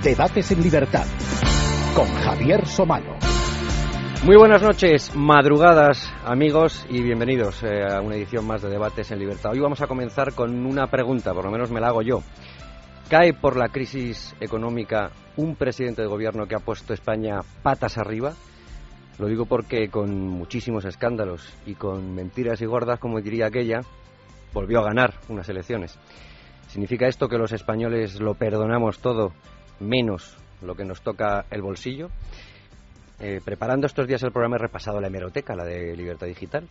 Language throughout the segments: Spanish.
Debates en Libertad, con Javier Somalo. Muy buenas noches, madrugadas, amigos, y bienvenidos a una edición más de Debates en Libertad. Hoy vamos a comenzar con una pregunta, por lo menos me la hago yo. ¿Cae por la crisis económica un presidente de gobierno que ha puesto España patas arriba? Lo digo porque con muchísimos escándalos y con mentiras y gordas, como diría aquella, volvió a ganar unas elecciones. ¿Significa esto que los españoles lo perdonamos todo, menos lo que nos toca el bolsillo? Preparando estos días el programa he repasado la hemeroteca, la de Libertad Digital,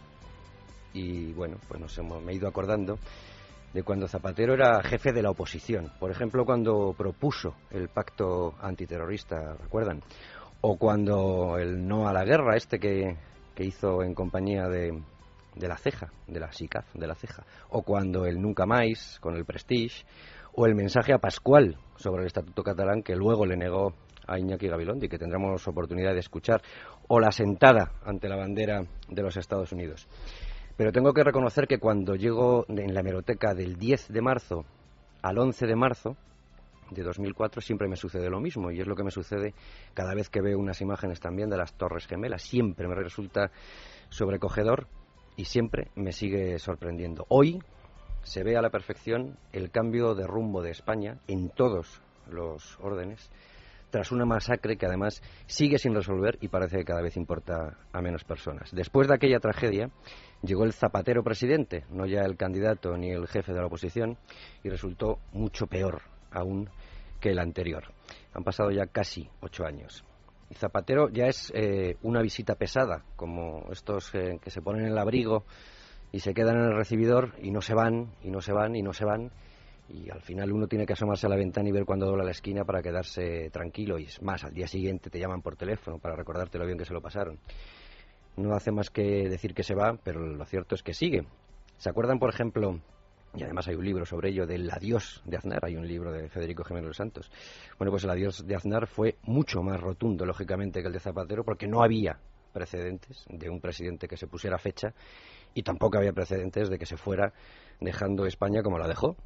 y bueno, pues me he ido acordando de cuando Zapatero era jefe de la oposición. Por ejemplo, cuando propuso el pacto antiterrorista, ¿recuerdan? O cuando el no a la guerra que hizo en compañía de la Ceja, de la SICAF, de la Ceja, o cuando el nunca más con el Prestige, o el mensaje a Pascual sobre el Estatuto Catalán que luego le negó a Iñaki Gabilondo, que tendremos oportunidad de escuchar, o la sentada ante la bandera de los Estados Unidos. Pero tengo que reconocer que cuando llego en la hemeroteca del 10 de marzo al 11 de marzo de 2004 siempre me sucede lo mismo, y es lo que me sucede cada vez que veo unas imágenes también de las Torres Gemelas. Siempre me resulta sobrecogedor y siempre me sigue sorprendiendo. Hoy se ve a la perfección el cambio de rumbo de España en todos los órdenes, tras una masacre que además sigue sin resolver y parece que cada vez importa a menos personas. Después de aquella tragedia llegó el Zapatero presidente, no ya el candidato ni el jefe de la oposición, y resultó mucho peor aún que el anterior. Han pasado ya casi 8 años. Y Zapatero ya es una visita pesada, como estos que se ponen en el abrigo y se quedan en el recibidor y no se van, y no se van, y no se van, y al final uno tiene que asomarse a la ventana y ver cuándo dobla la esquina para quedarse tranquilo, y es más, al día siguiente te llaman por teléfono para recordarte lo bien que se lo pasaron. No hace más que decir que se va, pero lo cierto es que sigue. ¿Se acuerdan, por ejemplo, y además hay un libro sobre ello, del adiós de Aznar? Hay un libro de Federico Jiménez los Santos. Bueno, pues el adiós de Aznar fue mucho más rotundo, lógicamente, que el de Zapatero, porque no había precedentes de un presidente que se pusiera fecha, y tampoco había precedentes de que se fuera dejando España como la dejó.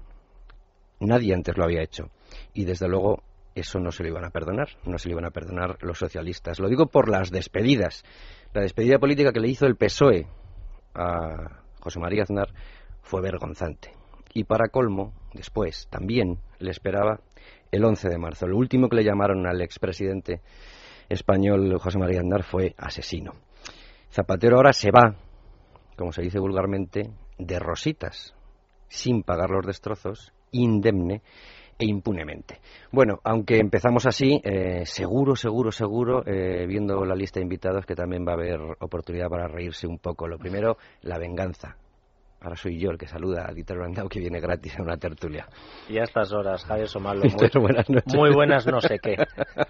Nadie antes lo había hecho, y desde luego eso no se lo iban a perdonar, no se lo iban a perdonar los socialistas. Lo digo por las despedidas. La despedida política que le hizo el PSOE a José María Aznar fue vergonzante. Y para colmo, después también le esperaba el 11 de marzo. Lo último que le llamaron al expresidente español José María Aznar fue asesino. Zapatero ahora se va, como se dice vulgarmente, de rositas, sin pagar los destrozos, indemne e impunemente. Bueno, aunque empezamos así, seguro, viendo la lista de invitados, que también va a haber oportunidad para reírse un poco. Lo primero, la venganza. Ahora soy yo el que saluda a Dieter Brandau, que viene gratis a una tertulia. Y a estas horas, Javier Somalo, buenas noches. Muy buenas no sé qué.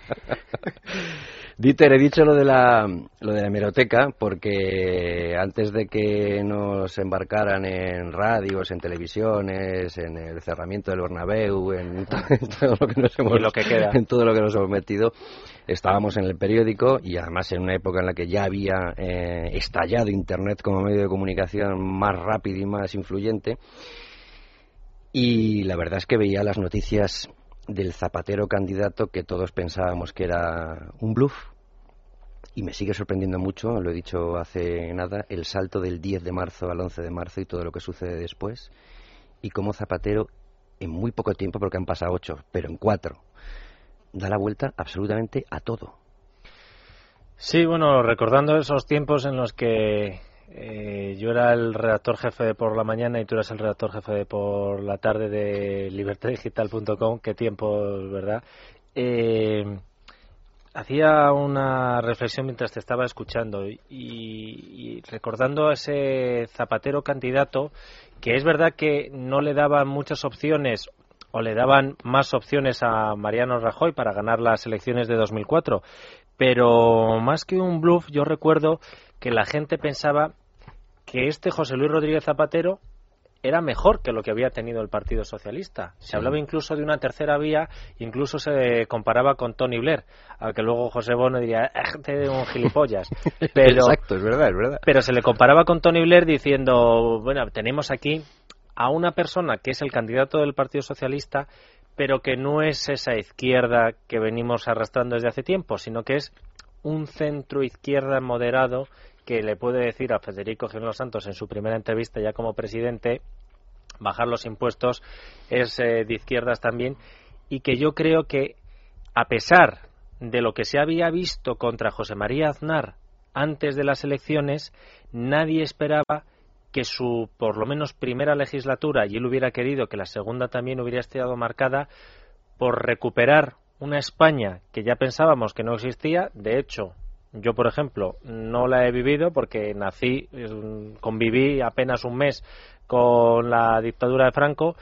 Dieter, he dicho lo de la hemeroteca porque antes de que nos embarcaran en radios, en televisiones, en el cerramiento del Bernabéu, en todo lo que nos hemos, en todo lo que nos hemos metido, estábamos en el periódico, y además en una época en la que ya había estallado Internet como medio de comunicación más rápido y más influyente, y la verdad es que veía las noticias del Zapatero candidato que todos pensábamos que era un bluff, y me sigue sorprendiendo mucho, lo he dicho hace nada, el salto del 10 de marzo al 11 de marzo y todo lo que sucede después, y cómo Zapatero en muy poco tiempo, porque han pasado 8, pero en 4, da la vuelta absolutamente a todo. Sí, bueno, recordando esos tiempos en los que yo era el redactor jefe de Por la Mañana y tú eras el redactor jefe de Por la Tarde de libertaddigital.com, qué tiempos, ¿verdad? Hacía una reflexión mientras te estaba escuchando y recordando a ese Zapatero candidato, que es verdad que no le daban muchas opciones, o le daban más opciones a Mariano Rajoy para ganar las elecciones de 2004, pero más que un bluff, yo recuerdo que la gente pensaba que este José Luis Rodríguez Zapatero era mejor que lo que había tenido el Partido Socialista. Se hablaba incluso de una tercera vía, incluso se comparaba con Tony Blair, al que luego José Bono diría, de un gilipollas. Pero, exacto, es verdad. Pero se le comparaba con Tony Blair diciendo, bueno, tenemos aquí a una persona que es el candidato del Partido Socialista, pero que no es esa izquierda que venimos arrastrando desde hace tiempo, sino que es un centro izquierda moderado que le puede decir a Federico Jiménez Los Santos en su primera entrevista ya como presidente, bajar los impuestos es de izquierdas también, y que yo creo que a pesar de lo que se había visto contra José María Aznar antes de las elecciones, nadie esperaba que su, por lo menos, primera legislatura, y él hubiera querido que la segunda también hubiera estado marcada por recuperar una España que ya pensábamos que no existía. De hecho, yo, por ejemplo, no la he vivido porque conviví apenas un mes con la dictadura de Franco,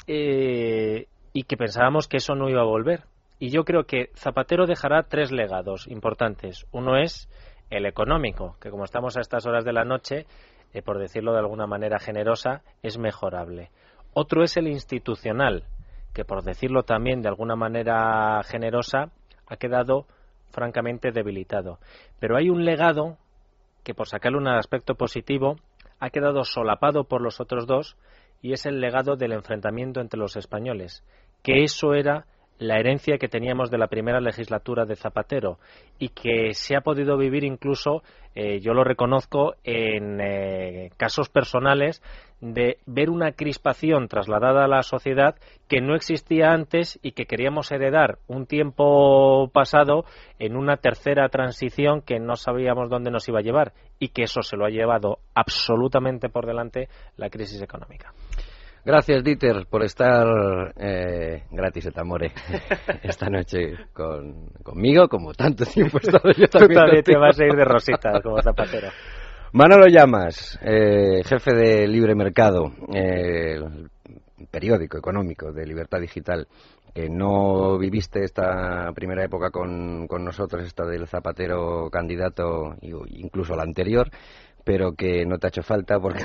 y que pensábamos que eso no iba a volver. Y yo creo que Zapatero dejará 3 legados importantes. Uno es el económico, que como estamos a estas horas de la noche, por decirlo de alguna manera generosa, es mejorable. Otro es el institucional, que por decirlo también de alguna manera generosa, ha quedado francamente debilitado. Pero hay un legado que, por sacarle un aspecto positivo, ha quedado solapado por los otros 2, y es el legado del enfrentamiento entre los españoles, que eso era la herencia que teníamos de la primera legislatura de Zapatero, y que se ha podido vivir incluso, yo lo reconozco, en casos personales, de ver una crispación trasladada a la sociedad que no existía antes y que queríamos heredar un tiempo pasado en una tercera transición que no sabíamos dónde nos iba a llevar, y que eso se lo ha llevado absolutamente por delante la crisis económica. Gracias, Dieter, por estar gratis et amore esta noche conmigo, como tanto tiempo he estado yo también. Tú también te vas a ir de rosita como Zapatero. Manolo Llamas, jefe de Libre Mercado, periódico económico de Libertad Digital. No viviste esta primera época con nosotros, esta del Zapatero candidato, incluso la anterior, pero que no te ha hecho falta porque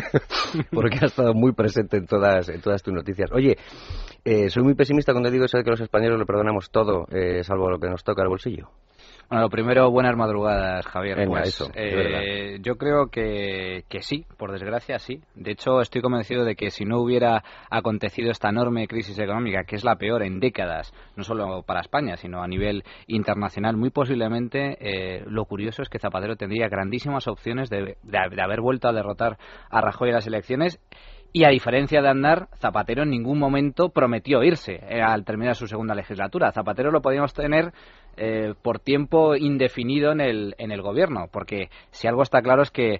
ha estado muy presente en todas tus noticias. Oye, soy muy pesimista cuando digo eso de que los españoles le perdonamos todo, salvo lo que nos toca el bolsillo. Bueno, lo primero, buenas madrugadas, Javier. Venga, pues, eso, es yo creo que sí, por desgracia sí. De hecho, estoy convencido de que si no hubiera acontecido esta enorme crisis económica, que es la peor en décadas, no solo para España, sino a nivel internacional, muy posiblemente lo curioso es que Zapatero tendría grandísimas opciones de haber vuelto a derrotar a Rajoy en las elecciones. Y a diferencia de Aznar, Zapatero en ningún momento prometió irse al terminar su segunda legislatura. Zapatero lo podíamos tener por tiempo indefinido en el gobierno, porque si algo está claro es que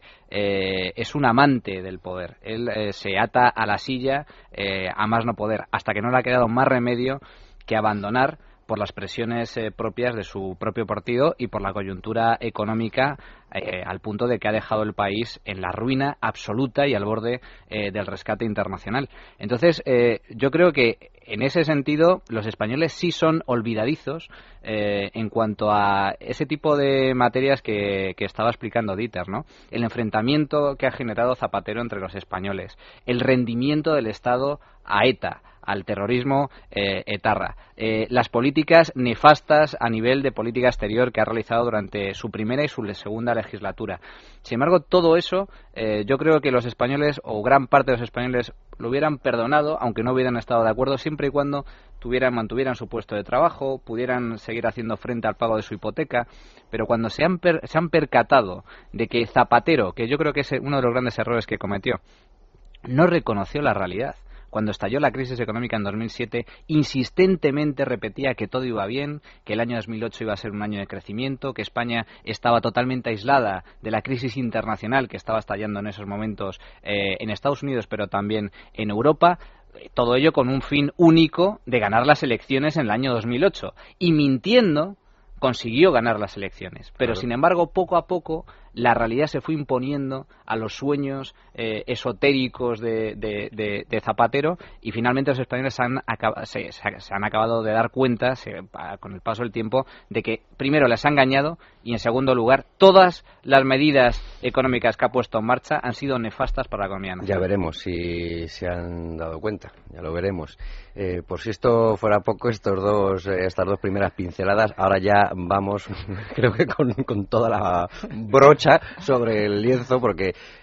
es un amante del poder. Él se ata a la silla a más no poder, hasta que no le ha quedado más remedio que abandonar por las presiones propias de su propio partido y por la coyuntura económica, al punto de que ha dejado el país en la ruina absoluta y al borde del rescate internacional. Entonces, yo creo que en ese sentido los españoles sí son olvidadizos en cuanto a ese tipo de materias que estaba explicando Dieter, ¿no? El enfrentamiento que ha generado Zapatero entre los españoles, el rendimiento del Estado a ETA, al terrorismo etarra, las políticas nefastas a nivel de política exterior que ha realizado durante su primera y su segunda legislatura. Sin embargo, todo eso yo creo que los españoles, o gran parte de los españoles, lo hubieran perdonado, aunque no hubieran estado de acuerdo, siempre y cuando mantuvieran su puesto de trabajo, pudieran seguir haciendo frente al pago de su hipoteca. Pero cuando se han percatado de que Zapatero, que yo creo que es uno de los grandes errores que cometió, no reconoció la realidad. Cuando estalló la crisis económica en 2007, insistentemente repetía que todo iba bien, que el año 2008 iba a ser un año de crecimiento, que España estaba totalmente aislada de la crisis internacional que estaba estallando en esos momentos en Estados Unidos, pero también en Europa. Todo ello con un fin único de ganar las elecciones en el año 2008. Y mintiendo, consiguió ganar las elecciones. Pero, sin embargo, poco a poco la realidad se fue imponiendo a los sueños esotéricos de Zapatero, y finalmente los españoles se han acabado de dar cuenta, con el paso del tiempo, de que primero les ha engañado y en segundo lugar todas las medidas económicas que ha puesto en marcha han sido nefastas para la economía nacional. Ya veremos si se han dado cuenta, ya lo veremos. Por si esto fuera poco, estas dos primeras pinceladas, ahora ya vamos, creo que con toda la brocha sobre el lienzo, porque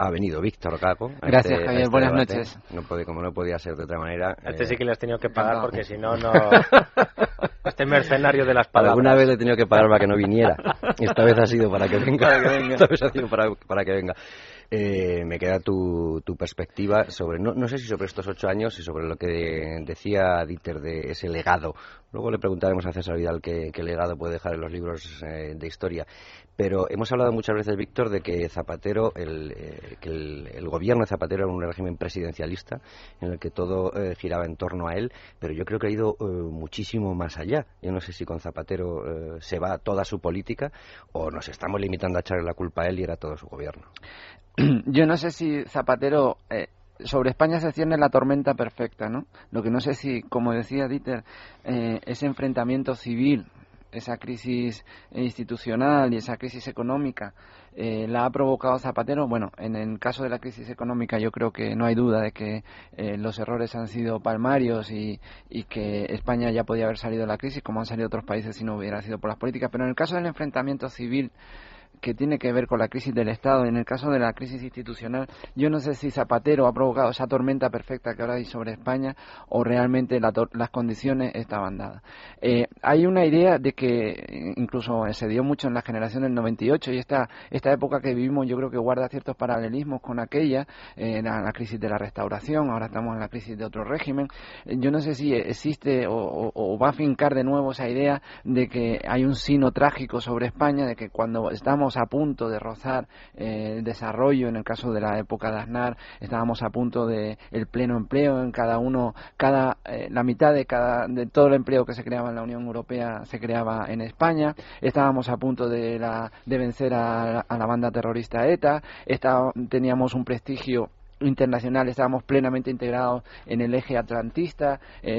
ha venido Víctor Gago. Gracias, Javier. Buenas debate. noches. Como no podía ser de otra manera. Sí que le has tenido que pagar porque si no, no... Este mercenario de las palabras. Alguna vez le he tenido que pagar para que no viniera. Esta vez ha sido para que venga. Esta vez ha sido para que venga. Me queda tu perspectiva sobre, no sé si sobre estos 8 años y sobre lo que decía Dieter de ese legado. Luego le preguntaremos a César Vidal qué legado puede dejar en los libros de historia. Pero hemos hablado muchas veces, Víctor, de que Zapatero, que el gobierno de Zapatero era un régimen presidencialista en el que todo giraba en torno a él, pero yo creo que ha ido muchísimo más allá. Yo no sé si con Zapatero se va toda su política o nos estamos limitando a echarle la culpa a él y era todo su gobierno. Yo no sé si Zapatero... sobre España se cierne la tormenta perfecta, ¿no? Lo que no sé si, como decía Dieter, ese enfrentamiento civil, esa crisis institucional y esa crisis económica la ha provocado Zapatero. Bueno, en el caso de la crisis económica yo creo que no hay duda de que los errores han sido palmarios y que España ya podía haber salido de la crisis como han salido otros países si no hubiera sido por las políticas. Pero en el caso del enfrentamiento civil, que tiene que ver con la crisis del Estado, en el caso de la crisis institucional, yo no sé si Zapatero ha provocado esa tormenta perfecta que ahora hay sobre España o realmente las condiciones estaban dadas. Hay una idea de que incluso se dio mucho en la generación del 98 y esta época que vivimos yo creo que guarda ciertos paralelismos con aquella, la crisis de la Restauración, ahora estamos en la crisis de otro régimen. Yo no sé si existe o va a fincar de nuevo esa idea de que hay un sino trágico sobre España, de que cuando estamos a punto de rozar el desarrollo, en el caso de la época de Aznar, estábamos a punto de el pleno empleo en la mitad de todo el empleo que se creaba en la Unión Europea se creaba en España, estábamos a punto de vencer a la banda terrorista ETA, teníamos un prestigio internacional, estábamos plenamente integrados en el eje atlantista,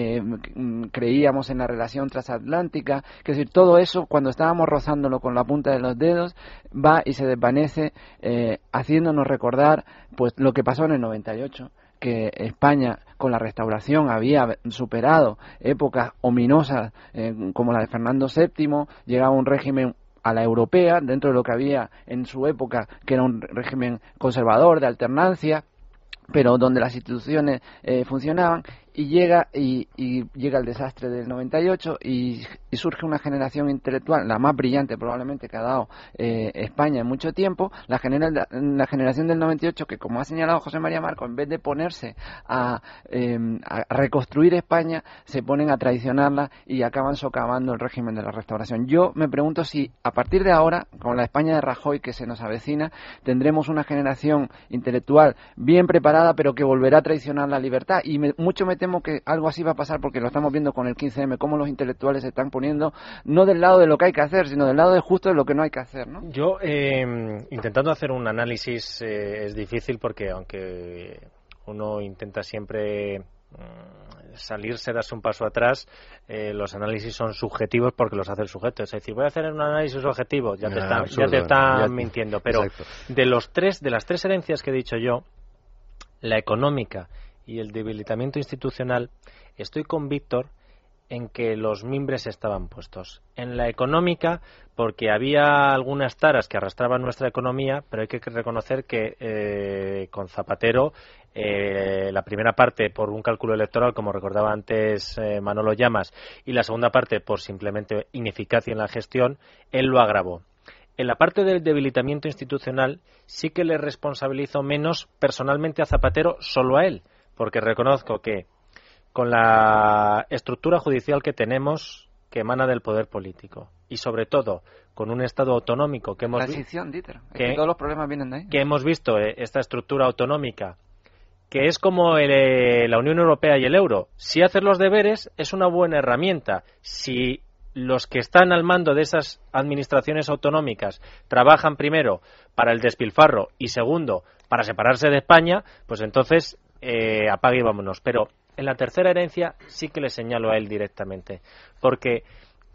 creíamos en la relación transatlántica, es decir, todo eso cuando estábamos rozándolo con la punta de los dedos va y se desvanece, haciéndonos recordar pues lo que pasó en el 98, que España con la Restauración había superado épocas ominosas como la de Fernando VII, llegaba un régimen a la europea, dentro de lo que había en su época, que era un régimen conservador, de alternancia, pero donde las instituciones funcionaban, y llega el desastre del 98 y surge una generación intelectual, la más brillante probablemente que ha dado España en mucho tiempo, la generación del 98, que como ha señalado José María Marcos, en vez de ponerse a reconstruir España, se ponen a traicionarla y acaban socavando el régimen de la Restauración. Yo me pregunto si a partir de ahora, con la España de Rajoy que se nos avecina, tendremos una generación intelectual bien preparada, pero que volverá a traicionar la libertad, y mucho me temo que algo así va a pasar, porque lo estamos viendo con el 15M, cómo los intelectuales se están poniendo no del lado de lo que hay que hacer, sino del lado de justo de lo que no hay que hacer, ¿no? Yo, intentando hacer un análisis, es difícil porque aunque uno intenta siempre salirse, darse un paso atrás, los análisis son subjetivos porque los hace el sujeto. Es decir, voy a hacer un análisis objetivo, ya te están mintiendo. Pero de las tres herencias que he dicho yo, la económica y el debilitamiento institucional, estoy con Víctor en que los mimbres estaban puestos. En la económica, porque había algunas taras que arrastraban nuestra economía, pero hay que reconocer que con Zapatero, la primera parte por un cálculo electoral, como recordaba antes Manolo Llamas, y la segunda parte por simplemente ineficacia en la gestión, él lo agravó. En la parte del debilitamiento institucional sí que le responsabilizo menos personalmente a Zapatero, solo a él, porque reconozco que con la estructura judicial que tenemos, que emana del poder político, y sobre todo con un Estado autonómico que hemos que todos los problemas vienen de ahí, que hemos visto esta estructura autonómica, que es como la Unión Europea y el euro. Si hacer los deberes es una buena herramienta. Si los que están al mando de esas administraciones autonómicas trabajan primero para el despilfarro y segundo para separarse de España, pues entonces apague y vámonos. Pero en la tercera herencia sí que le señalo a él directamente, porque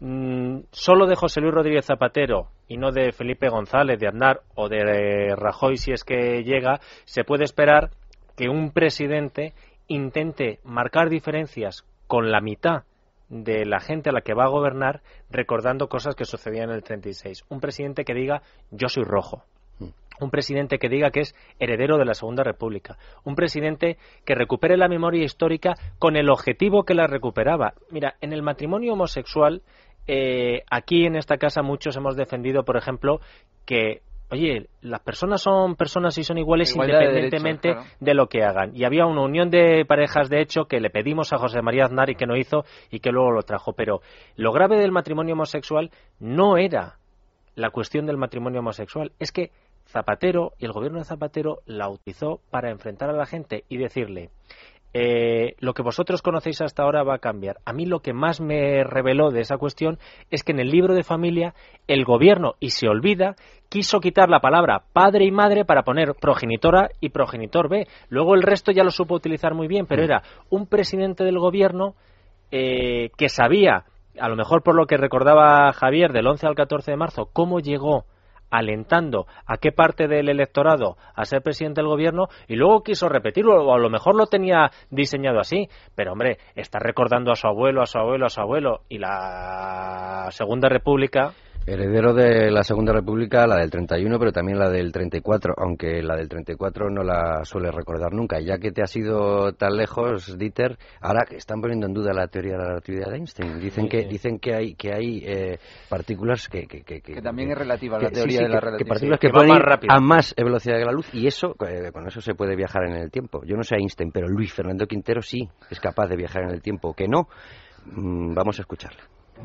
solo de José Luis Rodríguez Zapatero y no de Felipe González, de Aznar o de Rajoy, si es que llega, se puede esperar que un presidente intente marcar diferencias con la mitad de la gente a la que va a gobernar, recordando cosas que sucedían en el 36. Un presidente que diga, yo soy rojo. un presidente que diga que es heredero de la Segunda República, un presidente que recupere la memoria histórica con el objetivo que la recuperaba. Mira, en el matrimonio homosexual, aquí en esta casa muchos hemos defendido, por ejemplo, que, oye, las personas son personas y son iguales independientemente de lo que hagan. Y había una unión de parejas, de hecho, que le pedimos a José María Aznar y que no hizo y que luego lo trajo. Pero lo grave del matrimonio homosexual no era la cuestión del matrimonio homosexual, es que Zapatero y el gobierno de Zapatero la utilizó para enfrentar a la gente y decirle, lo que vosotros conocéis hasta ahora va a cambiar. A mí lo que más me reveló de esa cuestión es que en el libro de familia el gobierno, y se olvida, quiso quitar la palabra padre y madre para poner progenitora y progenitor B. Luego el resto ya lo supo utilizar muy bien, pero era un presidente del gobierno que sabía, a lo mejor por lo que recordaba Javier, del 11 al 14 de marzo, cómo llegó alentando a qué parte del electorado a ser presidente del gobierno, y luego quiso repetirlo, o a lo mejor lo tenía diseñado así, pero hombre, está recordando a su abuelo, y la Segunda República. Heredero de la Segunda República, la del 31, pero también la del 34, aunque la del 34 no la suele recordar nunca. Ya que te has ido tan lejos, Dieter, ahora que están poniendo en duda la teoría de la relatividad de Einstein, dicen que hay partículas que también es relativa a la teoría de la relatividad. Que partículas que pueden ir a más velocidad que la luz, y eso con eso se puede viajar en el tiempo. Yo no sé Einstein, pero Luis Fernando Quintero sí es capaz de viajar en el tiempo. Que no, vamos a escucharle.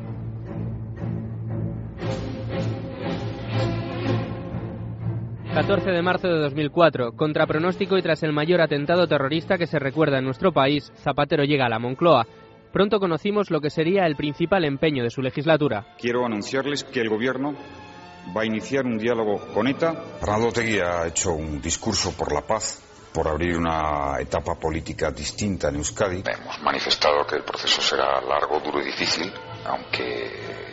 14 de marzo de 2004, contra pronóstico y tras el mayor atentado terrorista que se recuerda en nuestro país, Zapatero llega a la Moncloa. Pronto conocimos lo que sería el principal empeño de su legislatura. Quiero anunciarles que el Gobierno va a iniciar un diálogo con ETA. Fernando Otegi ha hecho un discurso por la paz, por abrir una etapa política distinta en Euskadi. Hemos manifestado que el proceso será largo, duro y difícil, aunque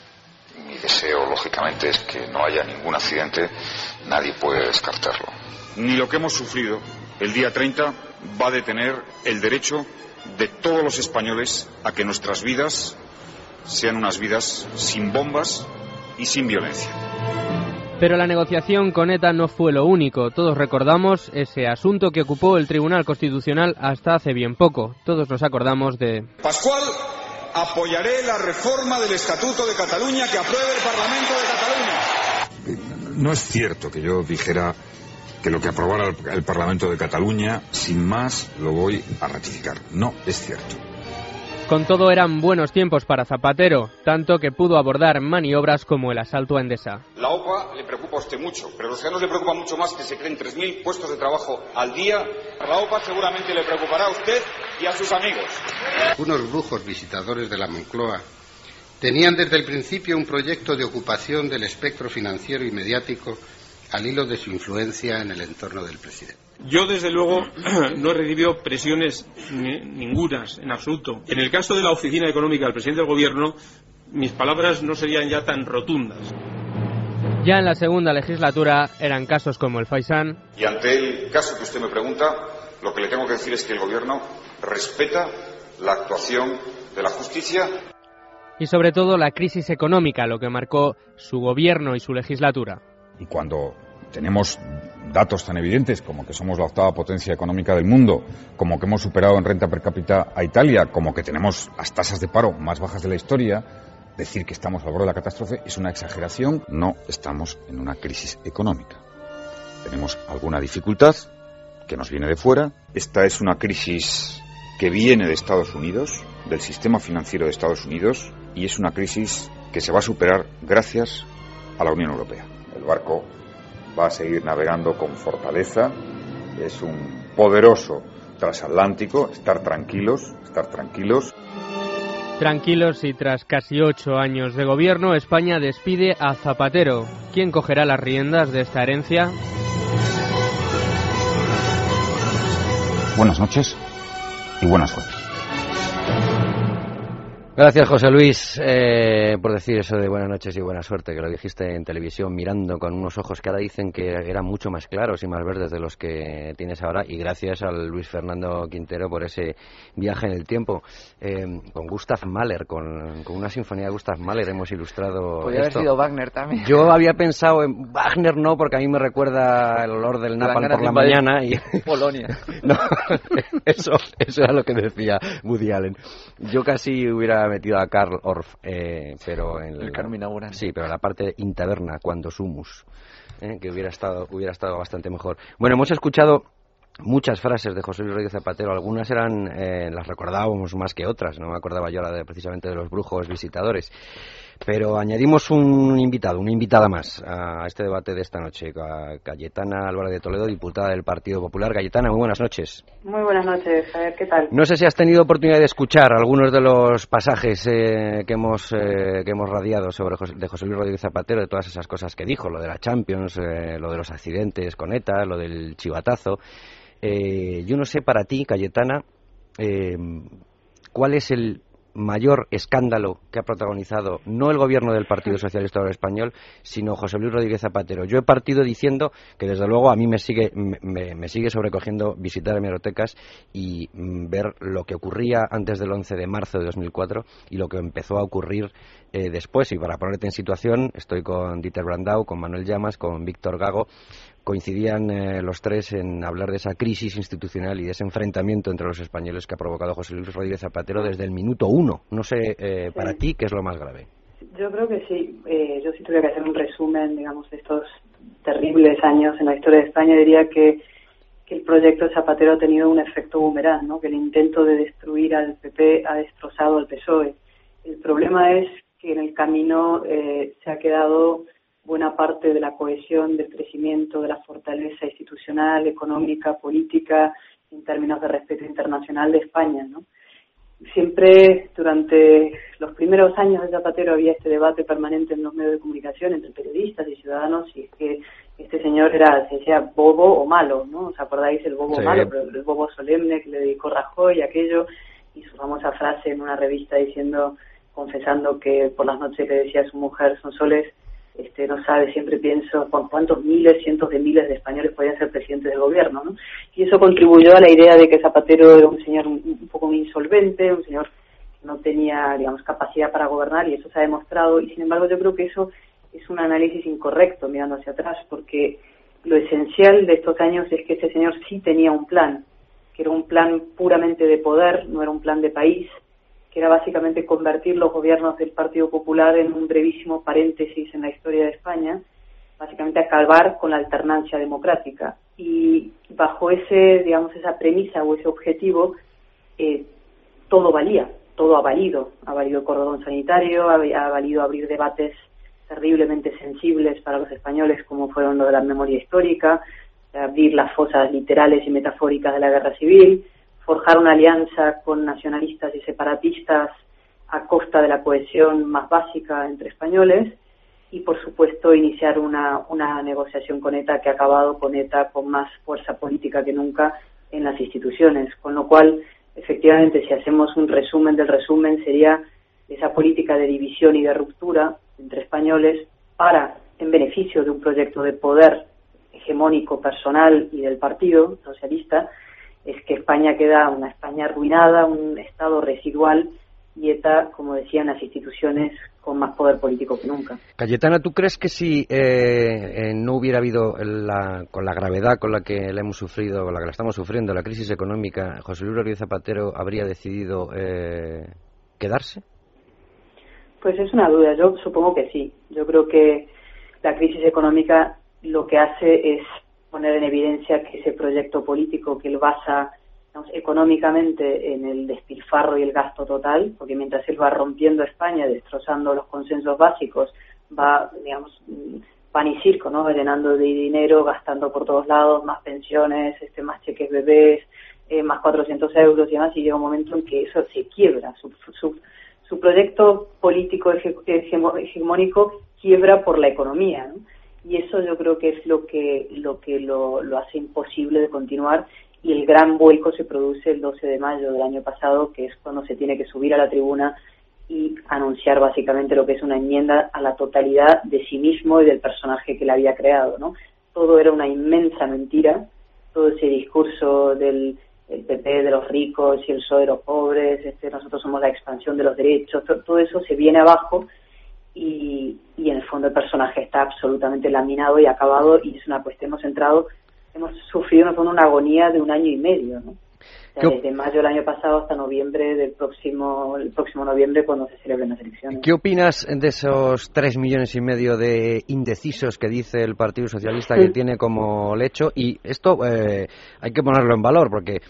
mi deseo, lógicamente, es que no haya ningún accidente. Nadie puede descartarlo. Ni lo que hemos sufrido el día 30 va a detener el derecho de todos los españoles a que nuestras vidas sean unas vidas sin bombas y sin violencia. Pero la negociación con ETA no fue lo único. Todos recordamos ese asunto que ocupó el Tribunal Constitucional hasta hace bien poco. Todos nos acordamos de... Pascual, apoyaré la reforma del Estatuto de Cataluña que apruebe el Parlamento de Cataluña. No es cierto que yo dijera que lo que aprobara el Parlamento de Cataluña, sin más, lo voy a ratificar. No es cierto. Con todo eran buenos tiempos para Zapatero, tanto que pudo abordar maniobras como el asalto a Endesa. La OPA le preocupa a usted mucho, pero a los ciudadanos le preocupa mucho más que se creen 3.000 puestos de trabajo al día. La OPA seguramente le preocupará a usted y a sus amigos. Unos brujos visitadores de la Moncloa tenían desde el principio un proyecto de ocupación del espectro financiero y mediático al hilo de su influencia en el entorno del presidente. Yo, desde luego, no he recibido presiones ningunas, en absoluto. En el caso de la Oficina Económica del presidente del Gobierno, mis palabras no serían ya tan rotundas. Ya en la segunda legislatura eran casos como el Faisán. Y ante el caso que usted me pregunta, lo que le tengo que decir es que el Gobierno respeta la actuación de la justicia. Y sobre todo la crisis económica, lo que marcó su gobierno y su legislatura. Y cuando tenemos datos tan evidentes como que somos la octava potencia económica del mundo, como que hemos superado en renta per cápita a Italia, como que tenemos las tasas de paro más bajas de la historia, decir que estamos al borde de la catástrofe es una exageración. No estamos en una crisis económica. Tenemos alguna dificultad que nos viene de fuera. Esta es una crisis que viene de Estados Unidos, del sistema financiero de Estados Unidos, y es una crisis que se va a superar gracias a la Unión Europea. El barco va a seguir navegando con fortaleza, es un poderoso transatlántico, estar tranquilos. Tranquilos, y tras casi 8 años de gobierno, España despide a Zapatero. ¿Quién cogerá las riendas de esta herencia? Buenas noches y buena suerte. Gracias, José Luis, por decir eso de buenas noches y buena suerte, que lo dijiste en televisión mirando con unos ojos que ahora dicen que eran mucho más claros y más verdes de los que tienes ahora, y gracias al Luis Fernando Quintero por ese viaje en el tiempo. Con Gustav Mahler, con una sinfonía de Gustav Mahler hemos ilustrado Podría haber sido Wagner también. Yo había pensado en Wagner, no, porque a mí me recuerda el olor del napalm por la mañana. Y Polonia. No, eso era lo que decía Woody Allen. Yo casi hubiera metido a Karl Orff, pero en el Carmina Burana. Sí, pero en la parte interna, cuando sumus, que hubiera estado bastante mejor. Bueno, hemos escuchado muchas frases de José Luis Rodríguez Zapatero. Algunas eran, las recordábamos más que otras. No me acordaba yo precisamente de los brujos visitadores. Pero añadimos una invitada más a este debate de esta noche, Cayetana Álvarez de Toledo, diputada del Partido Popular. Cayetana, muy buenas noches. Muy buenas noches, Javier, ¿qué tal? No sé si has tenido oportunidad de escuchar algunos de los pasajes que hemos radiado de José Luis Rodríguez Zapatero, de todas esas cosas que dijo, lo de la Champions, lo de los accidentes con ETA, lo del chivatazo. Yo no sé para ti, Cayetana, ¿cuál es el mayor escándalo que ha protagonizado no el gobierno del Partido Socialista Obrero Español, sino José Luis Rodríguez Zapatero? Yo he partido diciendo que desde luego a mí me sigue sobrecogiendo visitar hemerotecas y ver lo que ocurría antes del 11 de marzo de 2004 y lo que empezó a ocurrir después. Y para ponerte en situación, estoy con Dieter Brandau, con Manuel Llamas, con Víctor Gago. Coincidían los tres en hablar de esa crisis institucional y de ese enfrentamiento entre los españoles que ha provocado José Luis Rodríguez Zapatero desde el minuto 1. No sé, para ti, ¿qué es lo más grave? Yo creo que sí. Yo si tuviera que hacer un resumen, digamos, de estos terribles años en la historia de España, diría que el proyecto de Zapatero ha tenido un efecto boomerang, ¿no? Que el intento de destruir al PP ha destrozado al PSOE. El problema es que en el camino se ha quedado buena parte de la cohesión, del crecimiento, de la fortaleza institucional, económica, política, en términos de respeto internacional de España, ¿no? Siempre durante los primeros años de Zapatero había este debate permanente en los medios de comunicación entre periodistas y ciudadanos, y es que este señor se decía bobo o malo, ¿no? ¿Os acordáis el bobo malo? Pero el bobo solemne que le dedicó Rajoy, aquello, y su famosa frase en una revista confesando que por las noches le decía a su mujer, son soles, no sabe, siempre pienso con cuántos miles, cientos de miles de españoles podían ser presidentes del gobierno, ¿no? Y eso contribuyó a la idea de que Zapatero era un señor un poco insolvente, un señor que no tenía, digamos, capacidad para gobernar, y eso se ha demostrado. Y sin embargo yo creo que eso es un análisis incorrecto mirando hacia atrás, porque lo esencial de estos años es que este señor sí tenía un plan, que era un plan puramente de poder, no era un plan de país, que era básicamente convertir los gobiernos del Partido Popular en un brevísimo paréntesis en la historia de España, básicamente acabar con la alternancia democrática. Y bajo esa premisa o ese objetivo, todo valía, todo ha valido el cordón sanitario, ha valido abrir debates terriblemente sensibles para los españoles, como fueron lo de la memoria histórica, abrir las fosas literales y metafóricas de la guerra civil, forjar una alianza con nacionalistas y separatistas a costa de la cohesión más básica entre españoles, y por supuesto iniciar una negociación con ETA que ha acabado con ETA con más fuerza política que nunca en las instituciones, con lo cual efectivamente si hacemos un resumen del resumen sería esa política de división y de ruptura entre españoles en beneficio de un proyecto de poder hegemónico personal y del Partido Socialista, es que España queda una España arruinada, un Estado residual, y ETA, como decían, las instituciones con más poder político que nunca. Cayetana, ¿tú crees que si no hubiera habido, con la gravedad con la que la hemos sufrido, con la que la estamos sufriendo, la crisis económica, José Luis Rodríguez Zapatero habría decidido quedarse? Pues es una duda, yo supongo que sí. Yo creo que la crisis económica lo que hace es poner en evidencia que ese proyecto político que él basa, digamos, económicamente en el despilfarro y el gasto total, porque mientras él va rompiendo España, destrozando los consensos básicos, va, digamos, pan y circo, ¿no? Va llenando de dinero, gastando por todos lados, más pensiones, más cheques bebés, más 400 euros y demás, y llega un momento en que eso se quiebra, su proyecto político hegemónico quiebra por la economía, ¿no? Y eso yo creo que es lo que lo hace imposible de continuar, y el gran vuelco se produce el 12 de mayo del año pasado, que es cuando se tiene que subir a la tribuna y anunciar básicamente lo que es una enmienda a la totalidad de sí mismo y del personaje que le había creado, ¿no? Todo era una inmensa mentira, todo ese discurso del PP de los ricos y el PSOE de los pobres, nosotros somos la expansión de los derechos, todo eso se viene abajo y en el fondo el personaje está absolutamente laminado y acabado, y es una cuestión, hemos sufrido en el fondo una agonía de 1 año y medio, ¿no? O sea, desde mayo del año pasado hasta noviembre el próximo noviembre, cuando se celebren las elecciones. ¿Qué opinas de esos 3,5 millones de indecisos que dice el Partido Socialista que tiene como lecho? Y esto hay que ponerlo en valor, porque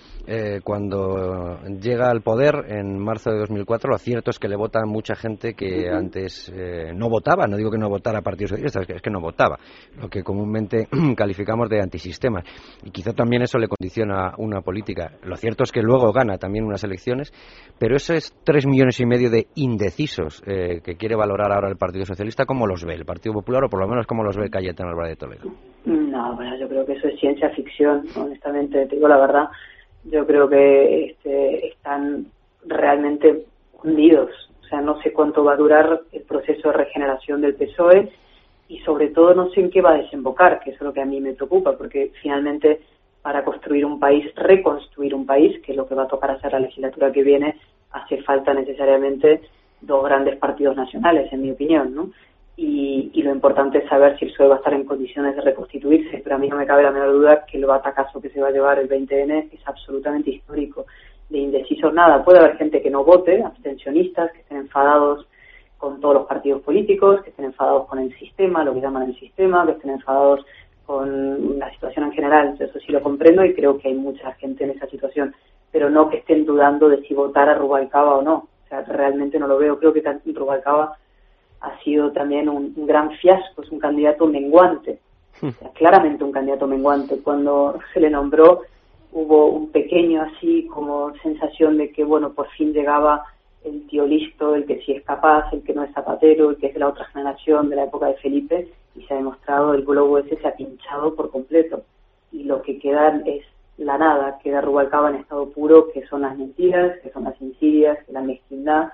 cuando llega al poder en marzo de 2004, lo cierto es que le vota mucha gente que antes no votaba. No digo que no votara Partido Socialista, es que no votaba, lo que comúnmente calificamos de antisistema. Y quizá también eso le condiciona una política. Lo cierto es que luego gana también unas elecciones, pero esos 3,5 millones de indecisos que quiere valorar ahora el Partido Socialista, ¿cómo los ve el Partido Popular, o por lo menos cómo los ve Cayetano Álvarez de Toledo? No, bueno, yo creo que eso es ciencia ficción, honestamente, te digo la verdad. Yo creo que están realmente hundidos. O sea, no sé cuánto va a durar el proceso de regeneración del PSOE y sobre todo no sé en qué va a desembocar, que eso es lo que a mí me preocupa, porque finalmente para construir un país, reconstruir un país, que es lo que va a tocar hacer la legislatura que viene, hace falta necesariamente 2 grandes partidos nacionales, en mi opinión, ¿no? Y lo importante es saber si el PSOE va a estar en condiciones de reconstituirse, pero a mí no me cabe la menor duda que el batacazo que se va a llevar el 20N es absolutamente histórico. De indecisos nada, puede haber gente que no vote, abstencionistas, que estén enfadados con todos los partidos políticos, que estén enfadados con el sistema, lo que llaman el sistema, que estén enfadados con la situación en general. Eso sí lo comprendo y creo que hay mucha gente en esa situación, pero no que estén dudando de si votar a Rubalcaba o no. O sea, realmente no lo veo. Creo que Rubalcaba ha sido también un gran fiasco, es un candidato menguante, o sea, claramente un candidato menguante. Cuando se le nombró hubo un pequeño así como sensación de que, bueno, por fin llegaba el tío listo, el que sí es capaz, el que no es Zapatero, el que es de la otra generación, de la época de Felipe, y se ha demostrado, el globo ese se ha pinchado por completo, y lo que queda es la nada, queda Rubalcaba en estado puro, que son las mentiras, que son las insidias, que la mezquindad,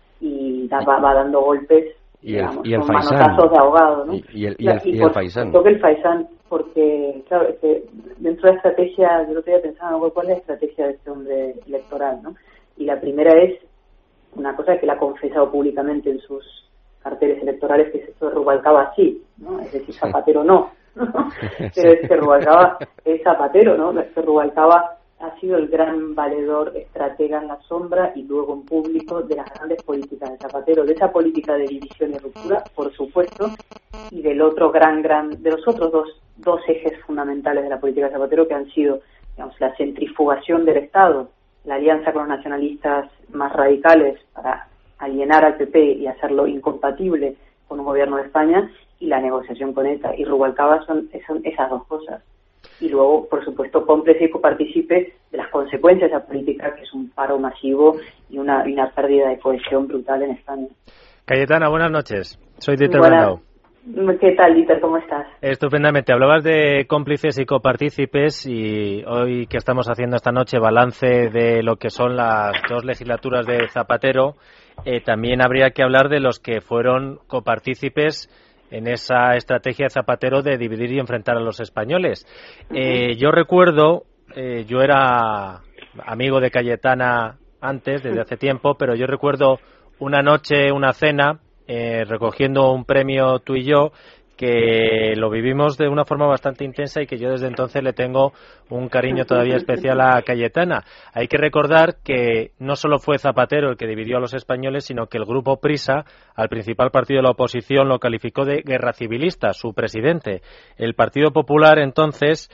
y va dando golpes, digamos, y el con Faisán, manotazos de ahogado, ¿no? Y el Faisán. Toque el Faisán, porque, claro, dentro de la estrategia, yo lo estoy pensando, ¿cuál es la estrategia de este hombre electoral, no? Y la primera es una cosa que él ha confesado públicamente en sus carteles electorales, que es esto de Rubalcaba sí, ¿no? Es decir, Zapatero no. Pero es que Rubalcaba es Zapatero, ¿no? Es que Rubalcaba ha sido el gran valedor, estratega en la sombra y luego en público de las grandes políticas de Zapatero, de esa política de división y ruptura, por supuesto, y del otro de los otros dos ejes fundamentales de la política de Zapatero, que han sido, digamos, la centrifugación del Estado, la alianza con los nacionalistas más radicales para alienar al PP y hacerlo incompatible con un gobierno de España, y la negociación con ETA. Y Rubalcaba son esas dos cosas. Y luego, por supuesto, cómplice y copartícipe de las consecuencias de esa política, que es un paro masivo y una pérdida de cohesión brutal en España. Cayetana, buenas noches. Soy Dieter Brandau. ¿Qué tal, Dieter? ¿Cómo estás? Estupendamente. Hablabas de cómplices y copartícipes, y hoy que estamos haciendo esta noche balance de lo que son las 2 legislaturas de Zapatero, también habría que hablar de los que fueron copartícipes en esa estrategia de Zapatero de dividir y enfrentar a los españoles. Yo recuerdo, yo era amigo de Cayetana antes, desde hace tiempo, pero yo recuerdo una noche, una cena, recogiendo un premio tú y yo, que lo vivimos de una forma bastante intensa y que yo desde entonces le tengo un cariño todavía especial a Cayetana. Hay que recordar que no solo fue Zapatero el que dividió a los españoles, sino que el Grupo Prisa, al principal partido de la oposición, lo calificó de guerra civilista, su presidente. El Partido Popular entonces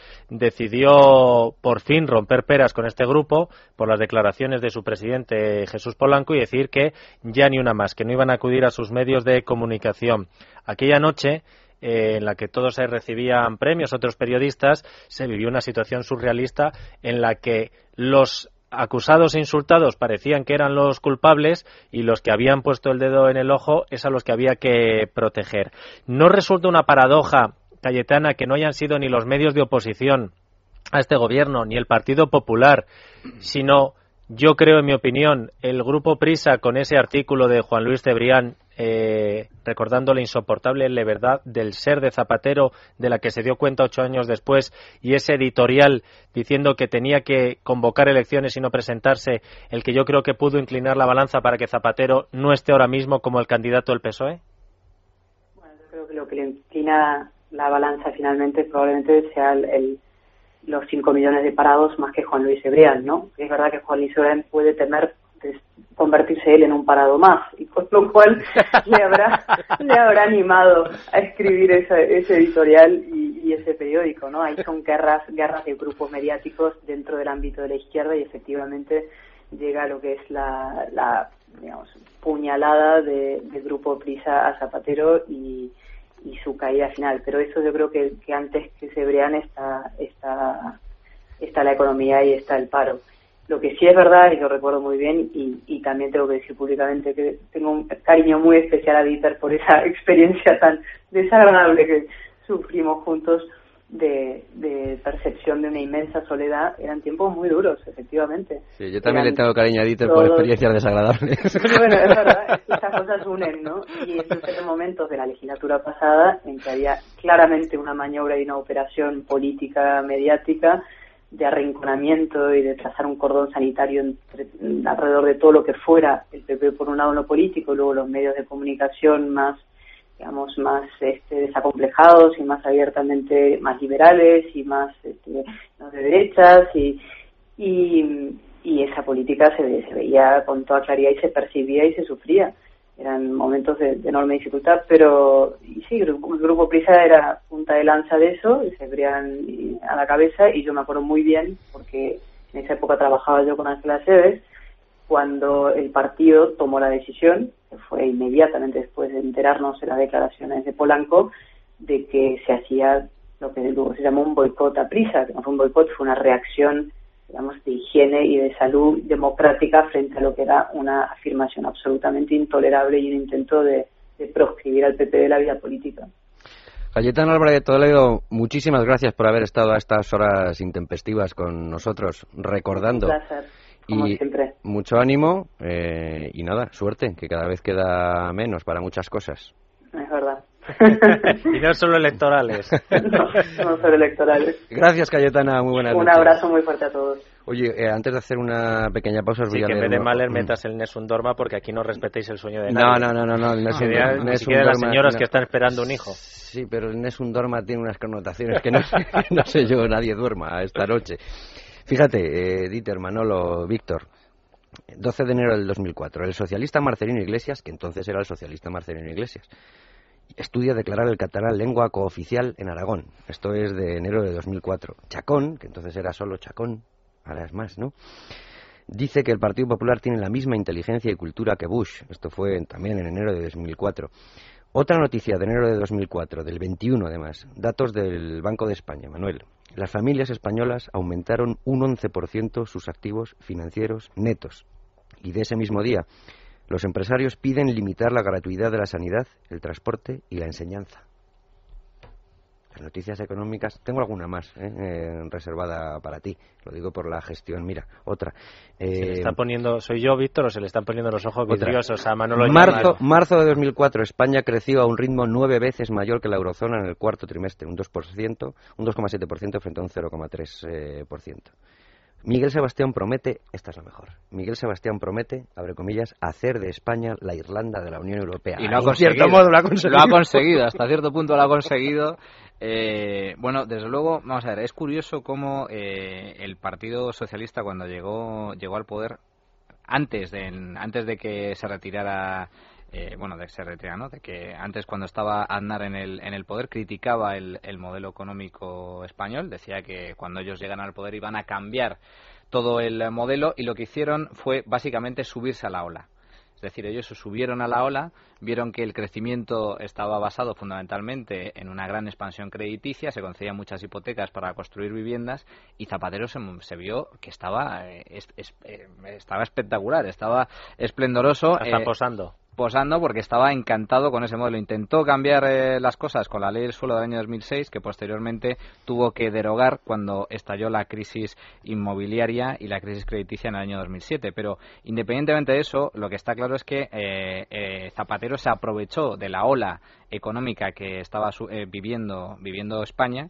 decidió por fin romper peras con este grupo por las declaraciones de su presidente Jesús Polanco y decir que ya ni una más, que no iban a acudir a sus medios de comunicación. Aquella noche, en la que todos se recibían premios, otros periodistas, se vivió una situación surrealista en la que los acusados e insultados parecían que eran los culpables y los que habían puesto el dedo en el ojo es a los que había que proteger. ¿No resulta una paradoja, Cayetana, que no hayan sido ni los medios de oposición a este gobierno ni el Partido Popular, sino Yo creo, en mi opinión, el Grupo Prisa, con ese artículo de Juan Luis Cebrián, recordando la insoportable levedad del ser de Zapatero, de la que se dio cuenta 8 años después, y ese editorial diciendo que tenía que convocar elecciones y no presentarse, el que yo creo que pudo inclinar la balanza para que Zapatero no esté ahora mismo como el candidato del PSOE. Bueno, yo creo que lo que le inclina la balanza finalmente probablemente sea los 5 millones de parados más que Juan Luis Cebrián, ¿no? Es verdad que Juan Luis Cebrián puede temer de convertirse él en un parado más, y con lo cual le habrá animado a escribir ese editorial y ese periódico, ¿no? Ahí son guerras de grupos mediáticos dentro del ámbito de la izquierda, y efectivamente llega lo que es la digamos, puñalada del Grupo Prisa a Zapatero y su caída final. Pero eso yo creo que antes que Cebrián está la economía y está el paro. Lo que sí es verdad, y lo recuerdo muy bien, y también tengo que decir públicamente que tengo un cariño muy especial a Dieter por esa experiencia tan desagradable que sufrimos juntos de percepción de una inmensa soledad. Eran tiempos muy duros, efectivamente. Sí, yo también le tengo cariño a Dieter por experiencias desagradables. Bueno, es verdad, estas cosas unen, ¿no? Y estos eran momentos de la legislatura pasada en que había claramente una maniobra y una operación política mediática de arrinconamiento y de trazar un cordón sanitario alrededor de todo lo que fuera el PP por un lado en lo político, y luego los medios de comunicación más desacomplejados y más abiertamente más liberales y más de derechas, y esa política se veía con toda claridad y se percibía y se sufría. Eran momentos de enorme dificultad, pero sí, el Grupo Prisa era punta de lanza de eso, y se veían a la cabeza, y yo me acuerdo muy bien, porque en esa época trabajaba yo con Ángela Seves, cuando el partido tomó la decisión, que fue inmediatamente después de enterarnos de las declaraciones de Polanco, de que se hacía lo que luego se llamó un boicot a Prisa, que no fue un boicot, fue una reacción, digamos, de higiene y de salud democrática frente a lo que era una afirmación absolutamente intolerable y un intento de proscribir al PP de la vida política. Cayetano Álvarez de Toledo, muchísimas gracias por haber estado a estas horas intempestivas con nosotros, recordando. Un placer, como siempre. Mucho ánimo y nada, suerte, que cada vez queda menos para muchas cosas. Es verdad. Y no solo electorales. No solo electorales. Gracias, Cayetana, muy buenas noches. Un abrazo muy fuerte a todos. Oye, antes de hacer una pequeña pausa os voy a leer... que en vez de Mahler metas el Nessun Dorma, porque aquí no respetéis el sueño de nadie. No, el Nessun Dorma... Ni siquiera las señoras que están esperando un hijo. Sí, pero el Nessun Dorma tiene unas connotaciones que no sé yo, nadie duerma esta noche. Fíjate, Dieter, Manolo, Víctor, 12 de enero del 2004, el socialista Marcelino Iglesias, que entonces era el socialista Marcelino Iglesias, estudia declarar el catalán lengua cooficial en Aragón. Esto es de enero de 2004. Chacón, que entonces era solo Chacón, ahora es más, ¿no?, dice que el Partido Popular tiene la misma inteligencia y cultura que Bush. Esto fue también en enero de 2004. Otra noticia de enero de 2004, del 21 además, datos del Banco de España, Manuel. Las familias españolas aumentaron un 11% sus activos financieros netos. Y de ese mismo día, los empresarios piden limitar la gratuidad de la sanidad, el transporte y la enseñanza. Las noticias económicas, tengo alguna más reservada para ti, lo digo por la gestión. Mira, otra. ¿Se le está poniendo, soy yo, Víctor, o se le están poniendo los ojos vidriosos a Manolo? Marzo de 2004, España creció a un ritmo 9 veces mayor que la eurozona en el cuarto trimestre, un 2,7% frente a un 0,3%. Miguel Sebastián promete, esta es la mejor, Miguel Sebastián promete, abre comillas, hacer de España la Irlanda de la Unión Europea. Y lo ha conseguido. En cierto modo lo ha conseguido. Lo ha conseguido, hasta cierto punto lo ha conseguido. Bueno, desde luego, vamos a ver, es curioso cómo el Partido Socialista, cuando llegó al poder, antes de que se retirara... ¿no? De que antes, cuando estaba Aznar en el poder, criticaba el modelo económico español, decía que cuando ellos llegan al poder iban a cambiar todo el modelo, y lo que hicieron fue básicamente subirse a la ola. Es decir, ellos se subieron a la ola, vieron que el crecimiento estaba basado fundamentalmente en una gran expansión crediticia, se concedían muchas hipotecas para construir viviendas, y Zapatero se vio que estaba espectacular, estaba esplendoroso. Está posando. posando porque estaba encantado con ese modelo. Intentó cambiar las cosas con la ley del suelo del año 2006, que posteriormente tuvo que derogar cuando estalló la crisis inmobiliaria y la crisis crediticia en el año 2007. Pero independientemente de eso, lo que está claro es que Zapatero se aprovechó de la ola económica que estaba viviendo España,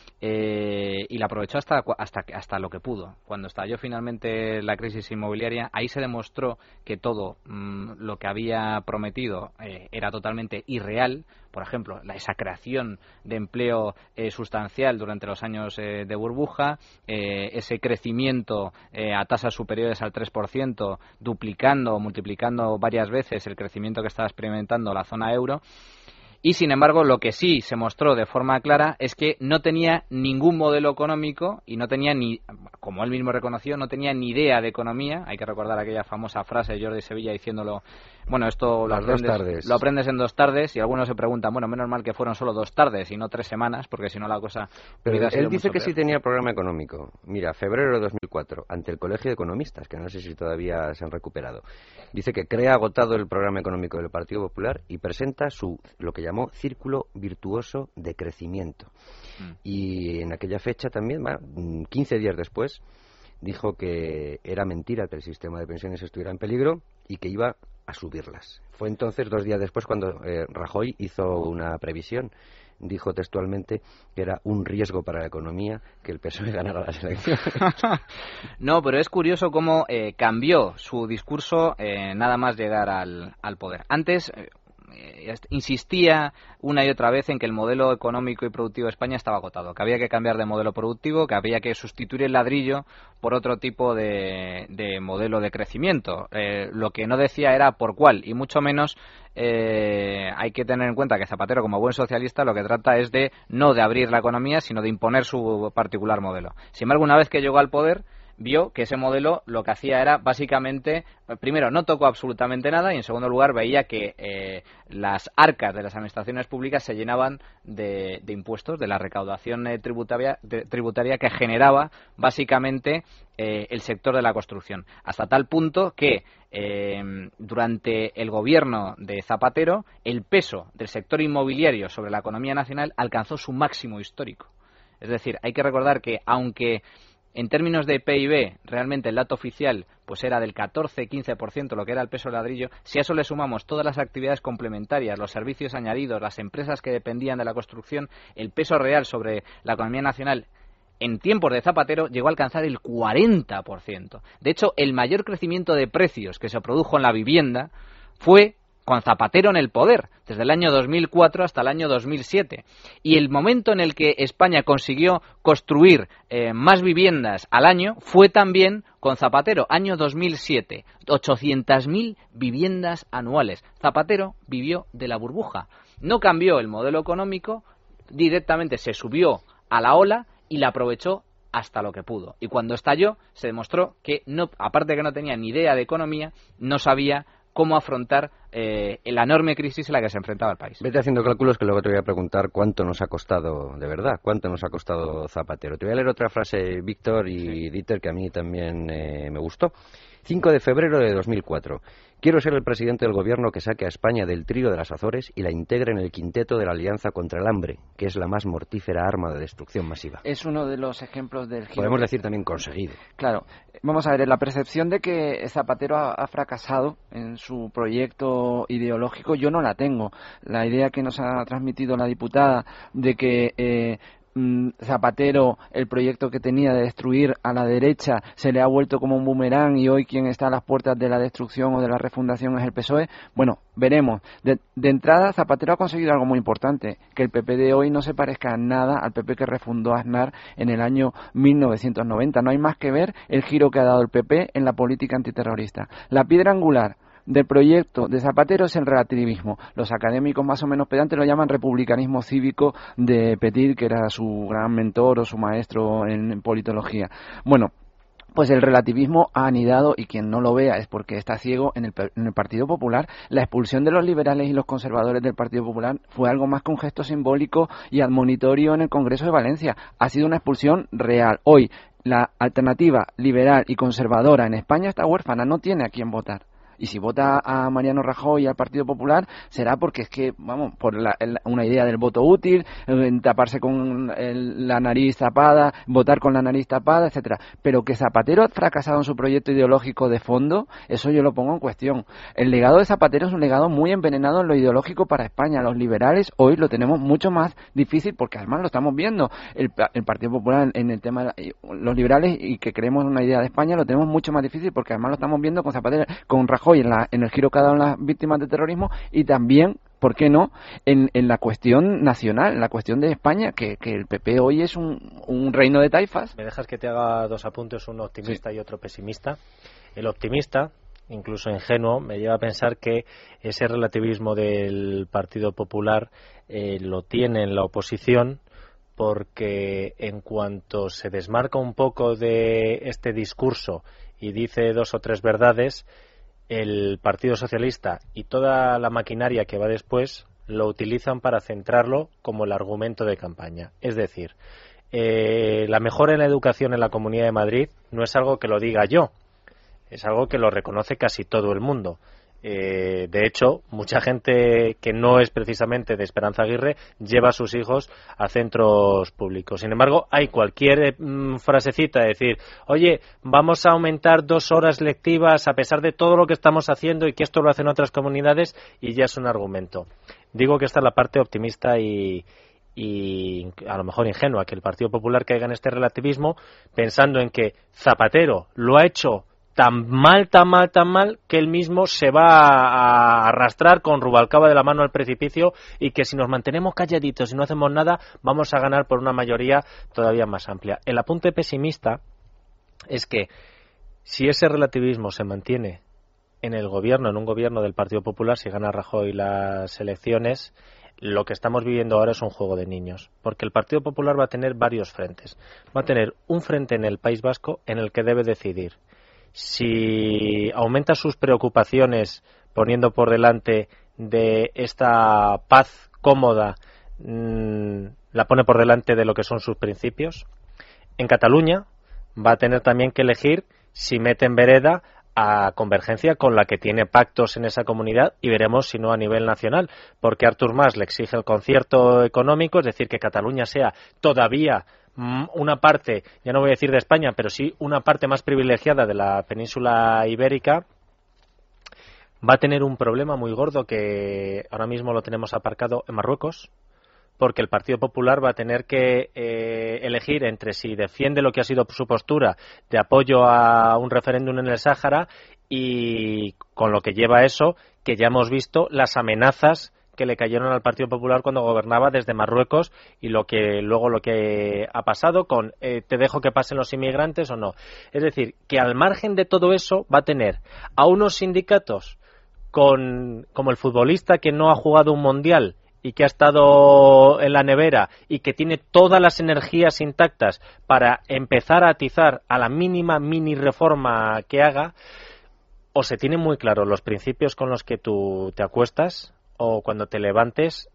y la aprovechó hasta lo que pudo. Cuando estalló finalmente la crisis inmobiliaria, ahí se demostró que todo lo que había prometido era totalmente irreal. Por ejemplo, esa creación de empleo sustancial durante los años de burbuja, ese crecimiento a tasas superiores al 3%, duplicando o multiplicando varias veces el crecimiento que estaba experimentando la zona euro. Y, sin embargo, lo que sí se mostró de forma clara es que no tenía ningún modelo económico y no tenía ni, como él mismo reconoció, no tenía ni idea de economía. Hay que recordar aquella famosa frase de Jordi Sevilla diciéndolo, bueno, esto lo aprendes en 2 tardes, y algunos se preguntan, bueno, menos mal que fueron solo 2 tardes y no 3 semanas, porque si no la cosa... Pero él dice que sí tenía programa económico. Mira, febrero de 2004, ante el Colegio de Economistas, que no sé si todavía se han recuperado, dice que cree agotado el programa económico del Partido Popular y presenta lo que llamó círculo virtuoso de crecimiento. Y en aquella fecha también, 15 días después, dijo que era mentira que el sistema de pensiones estuviera en peligro y que iba a subirlas. Fue entonces, 2 días después, cuando Rajoy hizo una previsión. Dijo textualmente que era un riesgo para la economía que el PSOE ganara las elecciones. No, pero es curioso cómo cambió su discurso nada más llegar al poder. Antes... insistía una y otra vez en que el modelo económico y productivo de España estaba agotado, que había que cambiar de modelo productivo, que había que sustituir el ladrillo por otro tipo de modelo de crecimiento. Lo que no decía era por cuál, y mucho menos hay que tener en cuenta que Zapatero, como buen socialista, lo que trata es no de abrir la economía, sino de imponer su particular modelo. Sin embargo, una vez que llegó al poder, vio que ese modelo lo que hacía era básicamente, primero, no tocó absolutamente nada, y en segundo lugar veía que las arcas de las administraciones públicas se llenaban de impuestos, de la recaudación tributaria que generaba básicamente el sector de la construcción, hasta tal punto que durante el gobierno de Zapatero el peso del sector inmobiliario sobre la economía nacional alcanzó su máximo histórico. Es decir, hay que recordar que aunque en términos de PIB, realmente el dato oficial pues era del 14-15% lo que era el peso del ladrillo. Si a eso le sumamos todas las actividades complementarias, los servicios añadidos, las empresas que dependían de la construcción, el peso real sobre la economía nacional en tiempos de Zapatero llegó a alcanzar el 40%. De hecho, el mayor crecimiento de precios que se produjo en la vivienda fue con Zapatero en el poder, desde el año 2004 hasta el año 2007. Y el momento en el que España consiguió construir más viviendas al año fue también con Zapatero, año 2007, 800.000 viviendas anuales. Zapatero vivió de la burbuja, no cambió el modelo económico, directamente se subió a la ola y la aprovechó hasta lo que pudo. Y cuando estalló se demostró que, no, aparte de que no tenía ni idea de economía, no sabía cómo afrontar la enorme crisis en la que se enfrentaba el país. Vete haciendo cálculos que luego te voy a preguntar cuánto nos ha costado, de verdad, cuánto nos ha costado Zapatero. Te voy a leer otra frase, Víctor y Dieter, que a mí también me gustó. 5 de febrero de 2004. Quiero ser el presidente del gobierno que saque a España del trío de las Azores y la integre en el quinteto de la Alianza contra el Hambre, que es la más mortífera arma de destrucción masiva. Es uno de los ejemplos del giro. Podemos decir también conseguido. Claro. Vamos a ver, la percepción de que Zapatero ha fracasado en su proyecto ideológico, yo no la tengo. La idea que nos ha transmitido la diputada de que Zapatero, el proyecto que tenía de destruir a la derecha, se le ha vuelto como un boomerang y hoy quien está a las puertas de la destrucción o de la refundación es el PSOE. Bueno, veremos. De entrada, Zapatero ha conseguido algo muy importante, que el PP de hoy no se parezca en nada al PP que refundó Aznar en el año 1990. No hay más que ver el giro que ha dado el PP en la política antiterrorista. La piedra angular del proyecto de Zapatero es el relativismo. Los académicos más o menos pedantes lo llaman republicanismo cívico de Petit, que era su gran mentor o su maestro en politología. Bueno, pues el relativismo ha anidado, y quien no lo vea es porque está ciego, en el Partido Popular. La expulsión de los liberales y los conservadores del Partido Popular fue algo más que un gesto simbólico y admonitorio en el Congreso de Valencia. Ha sido una expulsión real. Hoy la alternativa liberal y conservadora en España está huérfana, no tiene a quién votar. Y si vota a Mariano Rajoy y al Partido Popular, será porque es que, vamos, por una idea del voto útil, taparse con la nariz tapada, votar con la nariz tapada, etcétera. Pero que Zapatero ha fracasado en su proyecto ideológico de fondo, eso yo lo pongo en cuestión. El legado de Zapatero es un legado muy envenenado en lo ideológico para España. Los liberales hoy lo tenemos mucho más difícil, porque además lo estamos viendo. El Partido Popular en el tema de los liberales, y que creemos en una idea de España, lo tenemos mucho más difícil, porque además lo estamos viendo con Zapatero, con Rajoy en el giro que ha dado en las víctimas de terrorismo, y también, ¿por qué no?, en la cuestión nacional, en la cuestión de España, que el PP hoy es un reino de taifas. ¿Me dejas que te haga dos apuntes, uno optimista y otro pesimista? El optimista, incluso ingenuo, me lleva a pensar que ese relativismo del Partido Popular lo tiene en la oposición, porque en cuanto se desmarca un poco de este discurso y dice dos o tres verdades, el Partido Socialista y toda la maquinaria que va después lo utilizan para centrarlo como el argumento de campaña. Es decir, la mejora en la educación en la Comunidad de Madrid no es algo que lo diga yo, es algo que lo reconoce casi todo el mundo. De hecho, mucha gente que no es precisamente de Esperanza Aguirre lleva a sus hijos a centros públicos. Sin embargo, hay cualquier frasecita de decir, oye, vamos a aumentar 2 horas lectivas a pesar de todo lo que estamos haciendo y que esto lo hacen otras comunidades, y ya es un argumento. Digo que esta es la parte optimista y a lo mejor ingenua, que el Partido Popular caiga en este relativismo pensando en que Zapatero lo ha hecho tan mal, que él mismo se va a arrastrar con Rubalcaba de la mano al precipicio, y que si nos mantenemos calladitos y no hacemos nada, vamos a ganar por una mayoría todavía más amplia. El apunte pesimista es que si ese relativismo se mantiene en el gobierno, en un gobierno del Partido Popular, si gana Rajoy las elecciones, lo que estamos viviendo ahora es un juego de niños, porque el Partido Popular va a tener varios frentes. Va a tener un frente en el País Vasco en el que debe decidir si aumenta sus preocupaciones poniendo por delante de esta paz cómoda, la pone por delante de lo que son sus principios. En Cataluña va a tener también que elegir si mete en vereda a Convergencia, con la que tiene pactos en esa comunidad, y veremos si no a nivel nacional, porque Artur Mas le exige el concierto económico, es decir, que Cataluña sea todavía una parte, ya no voy a decir de España, pero sí una parte más privilegiada de la península ibérica. Va a tener un problema muy gordo que ahora mismo lo tenemos aparcado en Marruecos, porque el Partido Popular va a tener que elegir entre si defiende lo que ha sido su postura de apoyo a un referéndum en el Sáhara, y con lo que lleva eso, que ya hemos visto las amenazas que le cayeron al Partido Popular cuando gobernaba desde Marruecos, y lo que ha pasado con te dejo que pasen los inmigrantes o no. Es decir, que al margen de todo eso va a tener a unos sindicatos como el futbolista que no ha jugado un mundial y que ha estado en la nevera y que tiene todas las energías intactas para empezar a atizar a la mínima mini reforma que haga. O se tienen muy claros los principios con los que tú te acuestas, o cuando te levantes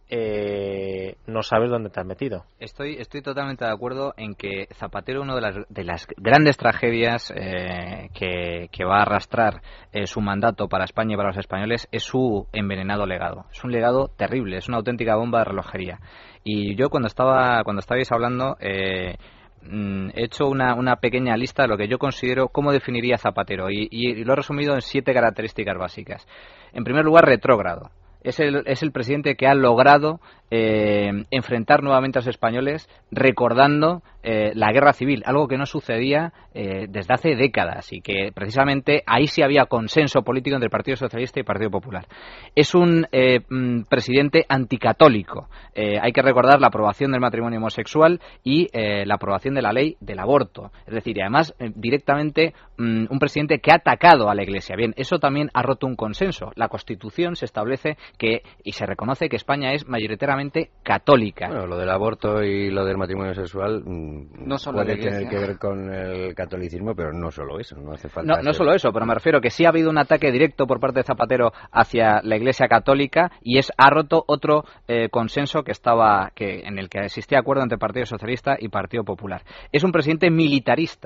no sabes dónde te has metido. Estoy totalmente de acuerdo en que Zapatero, una de las grandes tragedias que va a arrastrar su mandato para España y para los españoles, es su envenenado legado. Es un legado terrible, es una auténtica bomba de relojería. Y yo cuando estabais hablando he hecho una pequeña lista de lo que yo considero cómo definiría Zapatero, y lo he resumido en 7 características básicas. En primer lugar, retrógrado. Es el presidente que ha logrado enfrentar nuevamente a los españoles recordando la guerra civil, algo que no sucedía desde hace décadas, y que precisamente ahí sí había consenso político entre el Partido Socialista y el Partido Popular. Es un presidente anticatólico. Hay que recordar la aprobación del matrimonio homosexual y la aprobación de la ley del aborto. Es decir, y además directamente un presidente que ha atacado a la Iglesia. Bien, eso también ha roto un consenso. La Constitución se establece y se reconoce que España es mayoritariamente católica. Bueno, lo del aborto y lo del matrimonio sexual no solo puede tener que ver con el catolicismo, pero no solo eso, no hace falta. No solo eso, pero me refiero que sí ha habido un ataque directo por parte de Zapatero hacia la Iglesia católica, y ha roto otro consenso en el que existía acuerdo entre Partido Socialista y Partido Popular. Es un presidente militarista.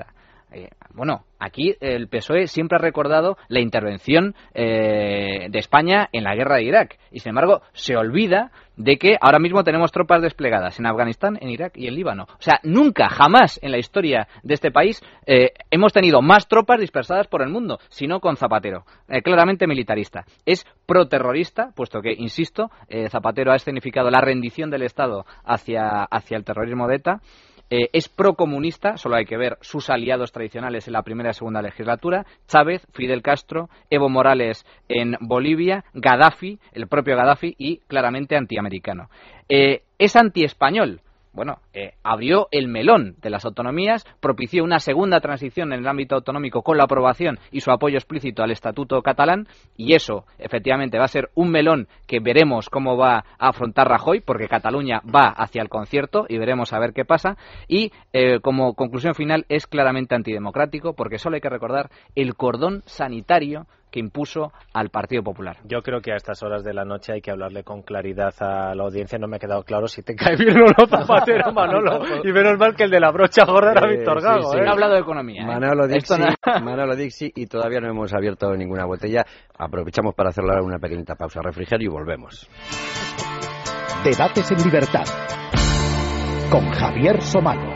Aquí el PSOE siempre ha recordado la intervención de España en la guerra de Irak y, sin embargo, se olvida de que ahora mismo tenemos tropas desplegadas en Afganistán, en Irak y en Líbano. O sea, nunca, jamás en la historia de este país hemos tenido más tropas dispersadas por el mundo, sino con Zapatero, claramente militarista. Es proterrorista, puesto que, insisto, Zapatero ha escenificado la rendición del Estado hacia el terrorismo de ETA. Es procomunista, solo hay que ver sus aliados tradicionales en la primera y segunda legislatura: Chávez, Fidel Castro, Evo Morales en Bolivia, Gaddafi, el propio Gaddafi, y claramente antiamericano. Es antiespañol. Abrió el melón de las autonomías, propició una segunda transición en el ámbito autonómico con la aprobación y su apoyo explícito al Estatuto catalán, y eso efectivamente va a ser un melón que veremos cómo va a afrontar Rajoy, porque Cataluña va hacia el concierto y veremos a ver qué pasa. Y como conclusión final, es claramente antidemocrático, porque solo hay que recordar el cordón sanitario que impuso al Partido Popular. Yo creo que a estas horas de la noche hay que hablarle con claridad a la audiencia. No me ha quedado claro si te cae bien o no Zapatero, Manolo. Y menos mal que el de la brocha gorda era Víctor Gago. Sí. No ha hablado de economía. Manolo Dixi, y todavía no hemos abierto ninguna botella. Aprovechamos para hacer una pequeñita pausa, refrigerio y volvemos. Debates en libertad con Javier Somalo.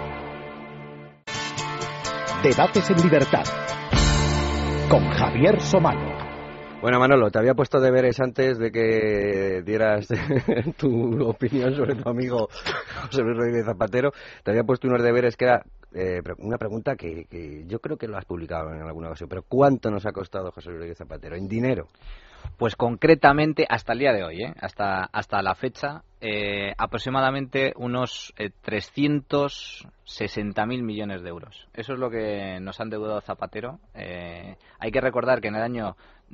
Debates en libertad con Javier Somalo. Bueno, Manolo, te había puesto deberes antes de que dieras tu opinión sobre tu amigo José Luis Rodríguez Zapatero. Te había puesto unos deberes que era una pregunta que yo creo que lo has publicado en alguna ocasión. Pero ¿cuánto nos ha costado José Luis Rodríguez Zapatero en dinero? Pues concretamente, hasta el día de hoy, hasta la fecha, aproximadamente unos 360.000 millones de euros. Eso es lo que nos han deudado Zapatero. Hay que recordar que en el año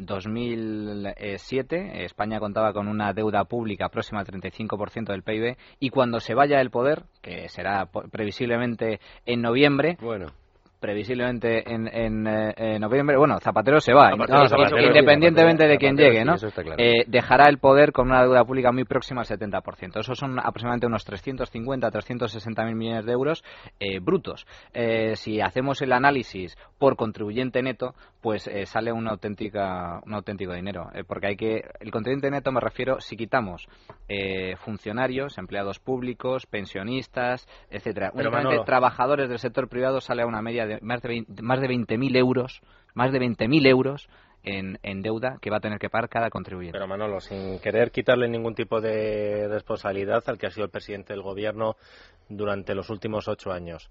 2007 España contaba con una deuda pública próxima al 35% del PIB, y cuando se vaya del poder, que será previsiblemente en noviembre, previsiblemente en noviembre, Zapatero se va, independientemente de quién llegue, ¿no? Claro. Dejará el poder con una deuda pública muy próxima al 70%. Esos son aproximadamente unos 360.000 millones de euros brutos. Si hacemos el análisis por contribuyente neto, pues sale un auténtico dinero, porque el contribuyente neto me refiero si quitamos funcionarios, empleados públicos, pensionistas, etcétera. Únicamente trabajadores del sector privado sale a una media de más de 20.000 euros en deuda que va a tener que pagar cada contribuyente. Pero Manolo, sin querer quitarle ningún tipo de responsabilidad al que ha sido el presidente del gobierno durante los últimos 8 años,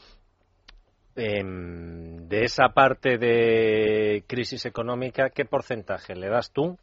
de esa parte de crisis económica, ¿qué porcentaje le das tú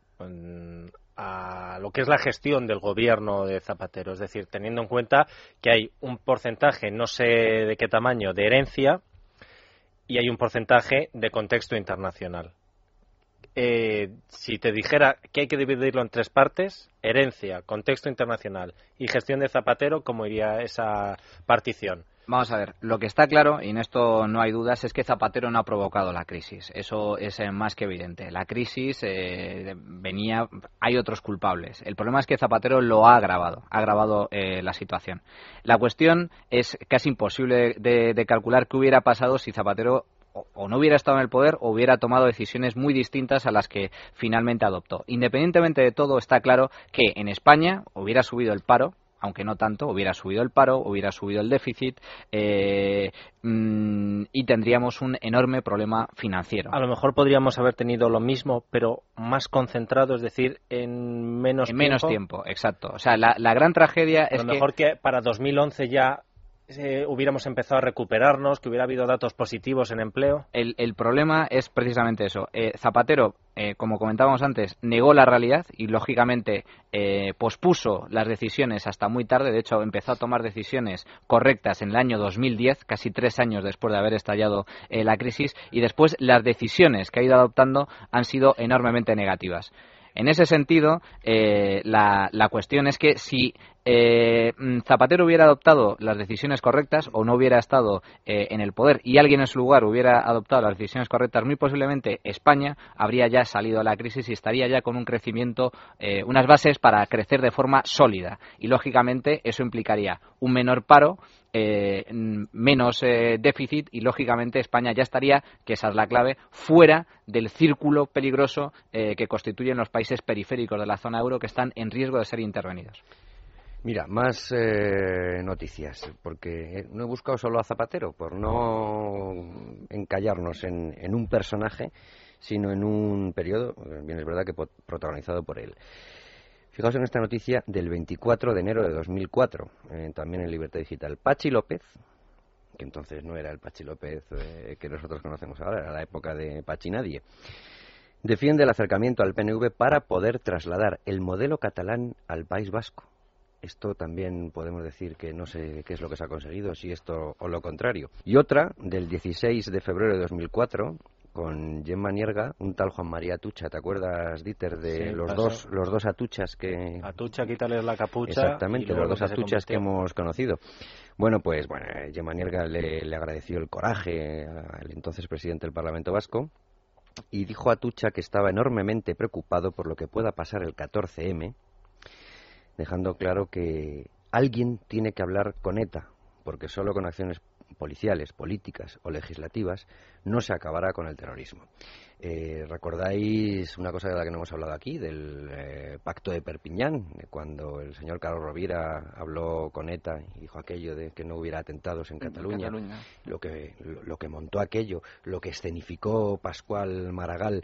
a lo que es la gestión del gobierno de Zapatero? Es decir, teniendo en cuenta que hay un porcentaje, no sé de qué tamaño, de herencia, y hay un porcentaje de contexto internacional. Si te dijera que hay que dividirlo en 3 partes, herencia, contexto internacional y gestión de Zapatero, ¿cómo iría esa partición? Vamos a ver, lo que está claro, y en esto no hay dudas, es que Zapatero no ha provocado la crisis. Eso es más que evidente. La crisis venía, hay otros culpables. El problema es que Zapatero lo ha agravado la situación. La cuestión es casi imposible de calcular qué hubiera pasado si Zapatero o no hubiera estado en el poder o hubiera tomado decisiones muy distintas a las que finalmente adoptó. Independientemente de todo, está claro que en España hubiera subido el paro, aunque no tanto, hubiera subido el paro, hubiera subido el déficit y tendríamos un enorme problema financiero. A lo mejor podríamos haber tenido lo mismo, pero más concentrado, es decir, en menos tiempo, exacto. O sea, la gran tragedia es que... A lo mejor que para 2011 ya hubiéramos empezado a recuperarnos, que hubiera habido datos positivos en empleo. El problema es precisamente eso. Zapatero, como comentábamos antes, negó la realidad y, lógicamente, pospuso las decisiones hasta muy tarde. De hecho, empezó a tomar decisiones correctas en el año 2010, casi 3 años después de haber estallado la crisis, y después las decisiones que ha ido adoptando han sido enormemente negativas. En ese sentido, la cuestión es que si Zapatero hubiera adoptado las decisiones correctas o no hubiera estado en el poder y alguien en su lugar hubiera adoptado las decisiones correctas, muy posiblemente España habría ya salido de la crisis y estaría ya con un crecimiento, unas bases para crecer de forma sólida. Y lógicamente eso implicaría un menor paro, menos déficit y lógicamente España ya estaría, que esa es la clave, fuera del círculo peligroso que constituyen los países periféricos de la zona euro que están en riesgo de ser intervenidos. Mira, más noticias, porque no he buscado solo a Zapatero, por no encallarnos en un personaje, sino en un periodo, bien es verdad que protagonizado por él. Fijaos en esta noticia del 24 de enero de 2004, también en Libertad Digital. Pachi López, que entonces no era el Pachi López que nosotros conocemos ahora, era la época de Pachi Nadie, defiende el acercamiento al PNV para poder trasladar el modelo catalán al País Vasco. Esto también podemos decir que no sé qué es lo que se ha conseguido, si esto o lo contrario. Y otra, del 16 de febrero de 2004, con Gemma Nierga, un tal Juan María Atucha, ¿te acuerdas, Dieter, de los dos Atuchas que... Atucha, quítales la capucha. Exactamente, los dos Atuchas que hemos conocido. Bueno, pues Gemma Nierga le agradeció el coraje al entonces presidente del Parlamento Vasco y dijo a Atucha que estaba enormemente preocupado por lo que pueda pasar el 14M, dejando claro que alguien tiene que hablar con ETA, porque solo con acciones policiales, políticas o legislativas no se acabará con el terrorismo. ¿Recordáis una cosa de la que no hemos hablado aquí, del pacto de Perpiñán, cuando el señor Carlos Rovira habló con ETA y dijo aquello de que no hubiera atentados en Cataluña? Lo que montó aquello, lo que escenificó Pascual Maragall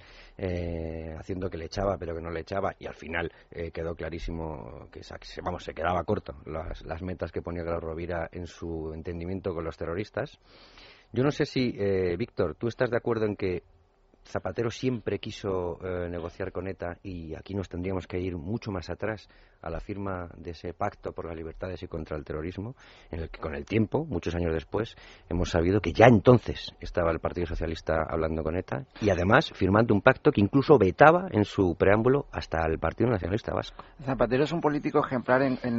haciendo que le echaba pero que no le echaba, y al final quedó clarísimo que se quedaba corto las metas que ponía Carlos Rovira en su entendimiento con los terroristas. Yo no sé si, Víctor, tú estás de acuerdo en que Zapatero siempre quiso negociar con ETA y aquí nos tendríamos que ir mucho más atrás a la firma de ese pacto por las libertades y contra el terrorismo, en el que con el tiempo, muchos años después, hemos sabido que ya entonces estaba el Partido Socialista hablando con ETA y además firmando un pacto que incluso vetaba en su preámbulo hasta el Partido Nacionalista Vasco. Zapatero es un político ejemplar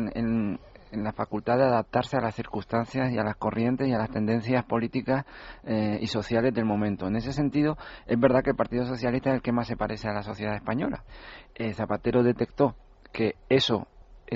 en la facultad de adaptarse a las circunstancias y a las corrientes y a las tendencias políticas y sociales del momento. En ese sentido, es verdad que el Partido Socialista es el que más se parece a la sociedad española. Zapatero detectó que esa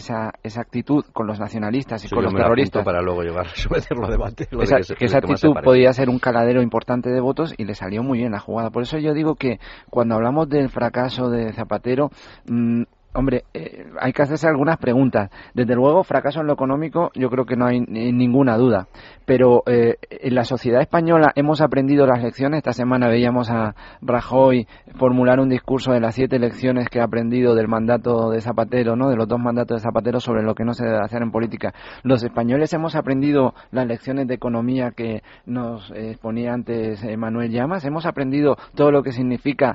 actitud con los nacionalistas y con los terroristas, para luego llevar a someterlo a debate, esa actitud podía ser un caladero importante de votos y le salió muy bien la jugada. Por eso yo digo que cuando hablamos del fracaso de Zapatero, hombre, hay que hacerse algunas preguntas. Desde luego, fracaso en lo económico, yo creo que no hay ninguna duda. Pero en la sociedad española hemos aprendido las lecciones. Esta semana veíamos a Rajoy formular un discurso de las 7 lecciones que ha aprendido del mandato de Zapatero, ¿no? De los 2 mandatos de Zapatero sobre lo que no se debe hacer en política. Los españoles hemos aprendido las lecciones de economía que nos exponía antes Manuel Llamas. Hemos aprendido todo lo que significa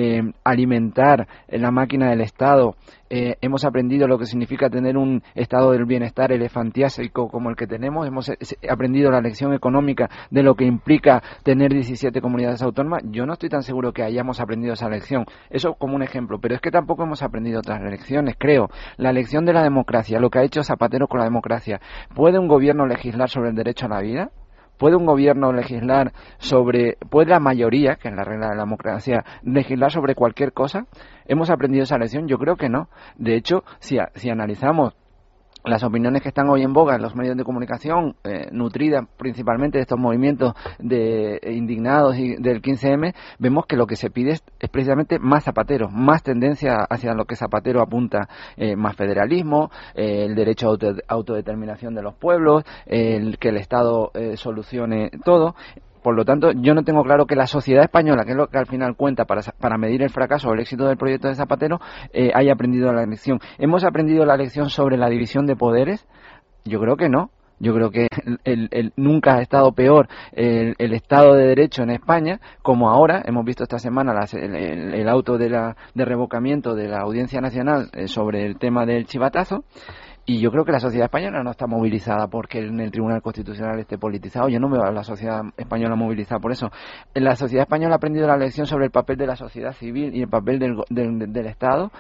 alimentar la máquina del Estado. Hemos aprendido lo que significa tener un estado del bienestar elefantiásico como el que tenemos. Hemos aprendido la lección económica de lo que implica tener 17 comunidades autónomas. Yo no estoy tan seguro que hayamos aprendido esa lección. Eso como un ejemplo, pero es que tampoco hemos aprendido otras lecciones, creo. La lección de la democracia, lo que ha hecho Zapatero con la democracia. ¿Puede un gobierno legislar sobre el derecho a la vida? ¿Puede un gobierno legislar puede la mayoría, que es la regla de la democracia, legislar sobre cualquier cosa? ¿Hemos aprendido esa lección? Yo creo que no. De hecho, si analizamos las opiniones que están hoy en boga en los medios de comunicación, nutridas principalmente de estos movimientos de indignados y del 15M, vemos que lo que se pide es precisamente más Zapatero, más tendencia hacia lo que Zapatero apunta, más federalismo, el derecho a autodeterminación de los pueblos, que el Estado solucione todo. Por lo tanto, yo no tengo claro que la sociedad española, que es lo que al final cuenta para medir el fracaso o el éxito del proyecto de Zapatero, haya aprendido la lección. ¿Hemos aprendido la lección sobre la división de poderes? Yo creo que no. Yo creo que nunca ha estado peor el Estado de Derecho en España como ahora. Hemos visto esta semana el auto de revocamiento de la Audiencia Nacional sobre el tema del chivatazo. Y yo creo que la sociedad española no está movilizada porque en el Tribunal Constitucional esté politizado. Yo no veo a la sociedad española movilizada por eso. La sociedad española ha aprendido la lección sobre el papel de la sociedad civil y el papel del Estado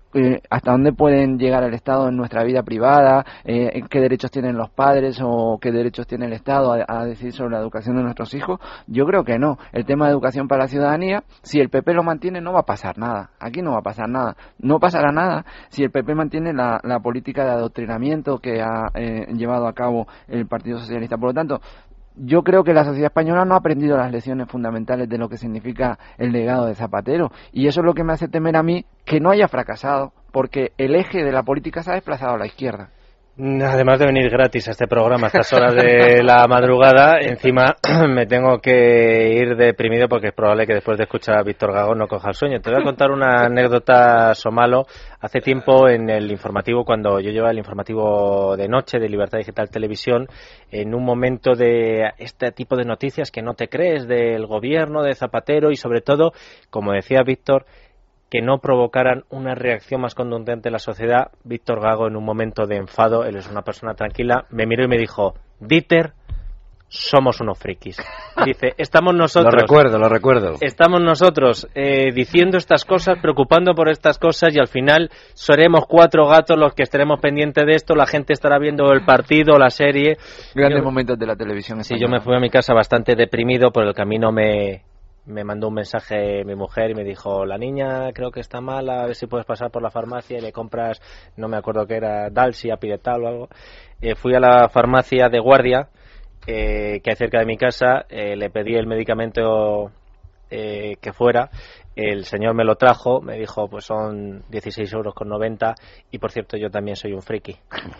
hasta dónde pueden llegar el Estado en nuestra vida privada, qué derechos tienen los padres o qué derechos tiene el Estado a decidir sobre la educación de nuestros hijos. Yo creo que no. El tema de educación para la ciudadanía, si el PP lo mantiene, no va a pasar nada. Aquí no va a pasar nada. No pasará nada si el PP mantiene la política de adoctrinamiento que ha llevado a cabo el Partido Socialista. Por lo tanto, yo creo que la sociedad española no ha aprendido las lecciones fundamentales de lo que significa el legado de Zapatero, y eso es lo que me hace temer a mí que no haya fracasado, porque el eje de la política se ha desplazado a la izquierda. Además de venir gratis a este programa a estas horas de la madrugada, encima me tengo que ir deprimido porque es probable que después de escuchar a Víctor Gago no coja el sueño. Te voy a contar una anécdota, Somalo. Hace tiempo en el informativo, cuando yo llevaba el informativo de noche de Libertad Digital Televisión, en un momento de este tipo de noticias que no te crees del gobierno de Zapatero y sobre todo, como decía Víctor, que no provocaran una reacción más contundente en la sociedad, Víctor Gago, en un momento de enfado, él es una persona tranquila, me miró y me dijo: Dieter, somos unos frikis. Dice, estamos nosotros... Lo recuerdo. Estamos nosotros diciendo estas cosas, preocupando por estas cosas, y al final seremos 4 gatos los que estaremos pendientes de esto, la gente estará viendo el partido, la serie. Grandes momentos de la televisión española. Sí, yo me fui a mi casa bastante deprimido, por el camino me mandó un mensaje mi mujer y me dijo: la niña creo que está mala, a ver si puedes pasar por la farmacia y le compras, no me acuerdo qué era, Dalsi, Apiretal o algo. Fui a la farmacia de guardia que hay cerca de mi casa, le pedí el medicamento que fuera, el señor me lo trajo, me dijo pues son 16,90 €, y por cierto yo también soy un friki.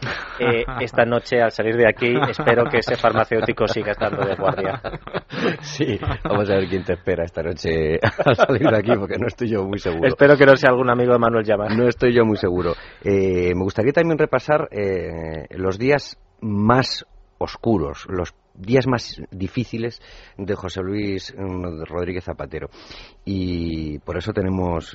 Esta noche al salir de aquí espero que ese farmacéutico siga estando de guardia. Sí, vamos a ver quién te espera esta noche al salir de aquí, porque no estoy yo muy seguro. Espero que no sea algún amigo de Manuel Llamas. No estoy yo muy seguro. Me gustaría también repasar los días más oscuros, los días más difíciles de José Luis Rodríguez Zapatero, y por eso tenemos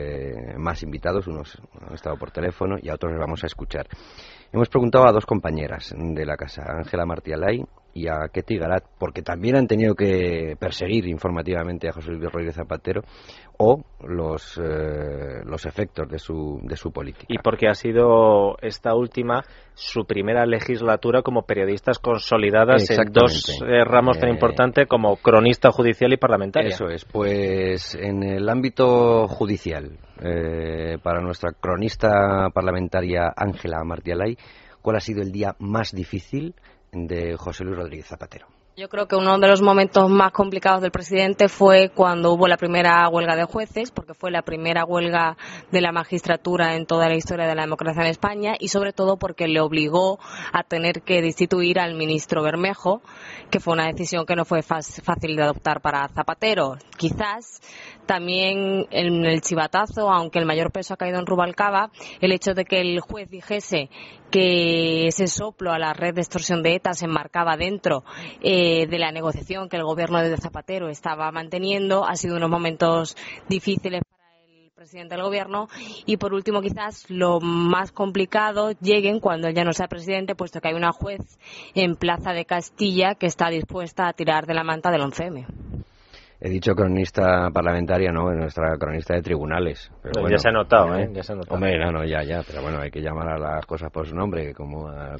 más invitados. Unos han estado por teléfono y a otros les vamos a escuchar. Hemos preguntado a 2 compañeras de la casa, a Ángela Martialay y a Ketty Garat, porque también han tenido que perseguir informativamente a José Luis Rodríguez Zapatero, o los efectos de su política. Y porque ha sido esta última su primera legislatura como periodistas consolidadas en 2 ramos tan importantes como cronista judicial y parlamentaria. Eso es, pues en el ámbito judicial, para nuestra cronista parlamentaria Ángela Martialay, ¿cuál ha sido el día más difícil de José Luis Rodríguez Zapatero? Yo creo que uno de los momentos más complicados del presidente fue cuando hubo la primera huelga de jueces, porque fue la primera huelga de la magistratura en toda la historia de la democracia en España, y sobre todo porque le obligó a tener que destituir al ministro Bermejo, que fue una decisión que no fue fácil de adoptar para Zapatero. Quizás también en el chivatazo, aunque el mayor peso ha caído en Rubalcaba, el hecho de que el juez dijese que ese soplo a la red de extorsión de ETA se enmarcaba dentro de la negociación que el gobierno de Zapatero estaba manteniendo, ha sido unos momentos difíciles para el presidente del gobierno. Y por último, quizás lo más complicado lleguen cuando él ya no sea presidente, puesto que hay una juez en Plaza de Castilla que está dispuesta a tirar de la manta del 11M. He dicho cronista parlamentaria, no, nuestra cronista de tribunales. Pero bueno, ya se ha notado, ya se ha notado. Hombre, no, ya, pero bueno, hay que llamar a las cosas por su nombre, como a